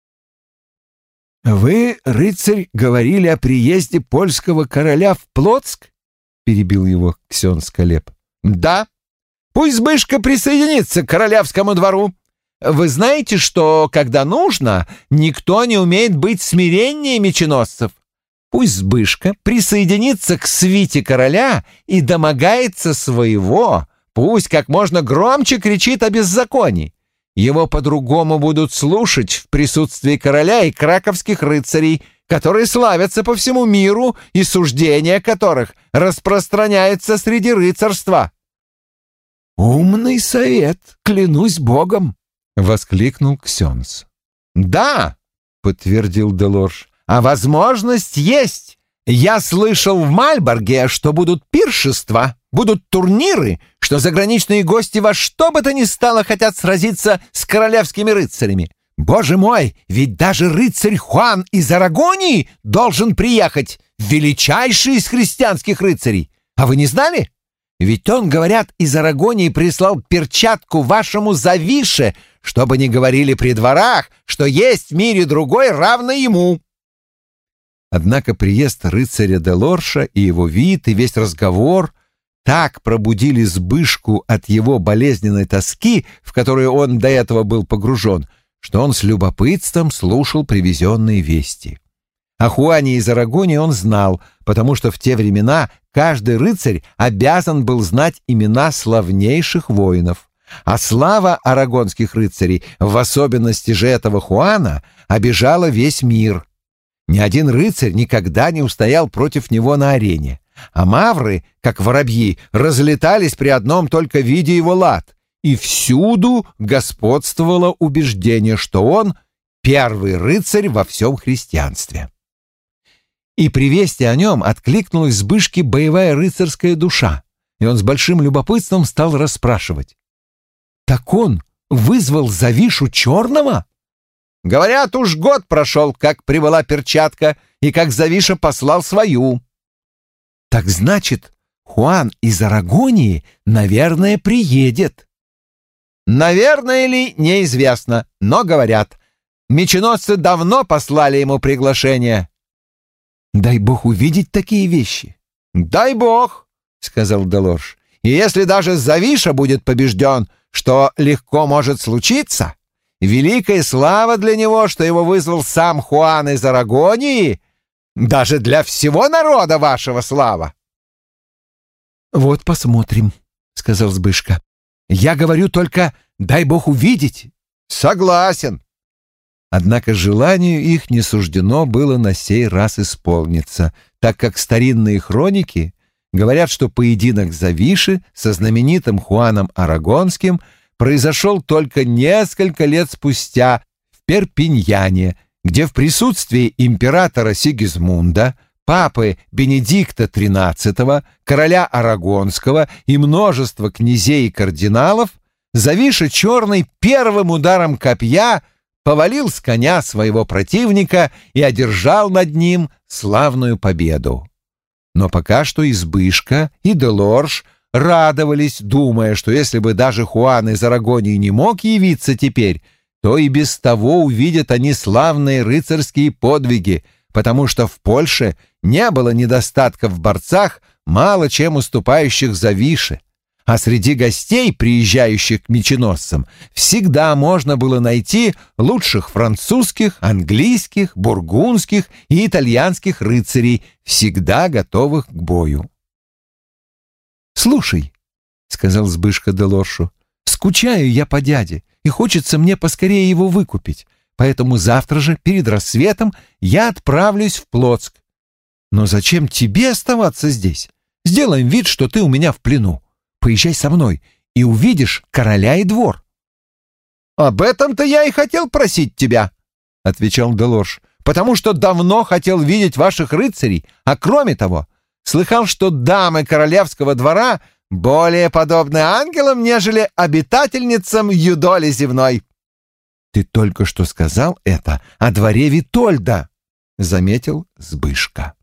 «Вы, рыцарь, говорили о приезде польского короля в Плотск?» — перебил его Ксен Скалеп. «Да. Пусть Збышка присоединится к королевскому двору. Вы знаете, что, когда нужно, никто не умеет быть смиреннее меченосцев. Пусть Збышка присоединится к свите короля и домогается своего, пусть как можно громче кричит о беззаконии. Его по-другому будут слушать в присутствии короля и краковских рыцарей, которые славятся по всему миру и суждения которых распространяются среди рыцарства». «Умный совет, клянусь богом!» — воскликнул Ксенс. «Да», — подтвердил Делорж, — «а возможность есть. Я слышал в Мальборге, что будут пиршества, будут турниры, что заграничные гости во что бы то ни стало хотят сразиться с королевскими рыцарями. Боже мой, ведь даже рыцарь Хуан из Арагонии должен приехать, величайший из христианских рыцарей. А вы не знали? Ведь он, говорят, из Арагонии прислал перчатку вашему Завише, чтобы не говорили при дворах, что есть в мире другой, равно ему». Однако приезд рыцаря де Лорша и его вид, и весь разговор так пробудили Збышку от его болезненной тоски, в которую он до этого был погружен, что он с любопытством слушал привезенные вести. О Хуане из Арагонии он знал, потому что в те времена каждый рыцарь обязан был знать имена славнейших воинов. А слава арагонских рыцарей, в особенности же этого Хуана, обижала весь мир. Ни один рыцарь никогда не устоял против него на арене, а мавры, как воробьи, разлетались при одном только виде его лад, и всюду господствовало убеждение, что он первый рыцарь во всем христианстве. И при вести о нем откликнулась Збышке боевая рыцарская душа, и он с большим любопытством стал расспрашивать: «Так он вызвал Завишу Черного?» «Говорят, уж год прошел, как прибыла перчатка, и как Завиша послал свою». «Так значит, Хуан из Арагонии, наверное, приедет». «Наверное ли, неизвестно, но говорят, меченосцы давно послали ему приглашение». «Дай бог увидеть такие вещи». «Дай бог», — сказал де Лорш. «И если даже Завиша будет побежден, что легко может случиться, великая слава для него, что его вызвал сам Хуан из Арагонии, даже для всего народа вашего слава». «Вот посмотрим», — сказал Збышка. «Я говорю только, дай бог увидеть». «Согласен». Однако желанию их не суждено было на сей раз исполниться, так как старинные хроники говорят, что поединок Завиши со знаменитым Хуаном Арагонским произошел только несколько лет спустя в Перпиньяне, где в присутствии императора Сигизмунда, папы Бенедикта тринадцатого, короля Арагонского и множества князей и кардиналов, Завиша Черный первым ударом копья повалил с коня своего противника и одержал над ним славную победу. Но пока что и Збышка, и де Лорш радовались, думая, что если бы даже Хуан из Арагонии не мог явиться теперь, то и без того увидят они славные рыцарские подвиги, потому что в Польше не было недостатка в борцах, мало чем уступающих Завише. А среди гостей, приезжающих к меченосцам, всегда можно было найти лучших французских, английских, бургундских и итальянских рыцарей, всегда готовых к бою. «Слушай», — сказал Збышка де Лоршу, — «скучаю я по дяде, и хочется мне поскорее его выкупить, поэтому завтра же, перед рассветом, я отправлюсь в Плотск. Но зачем тебе оставаться здесь? Сделаем вид, что ты у меня в плену. Поезжай со мной, и увидишь короля и двор». «Об этом-то я и хотел просить тебя», — отвечал де Лорш, «потому что давно хотел видеть ваших рыцарей, а кроме того, слыхал, что дамы королевского двора более подобны ангелам, нежели обитательницам юдоли земной». «Ты только что сказал это о дворе Витольда», — заметил Збышка.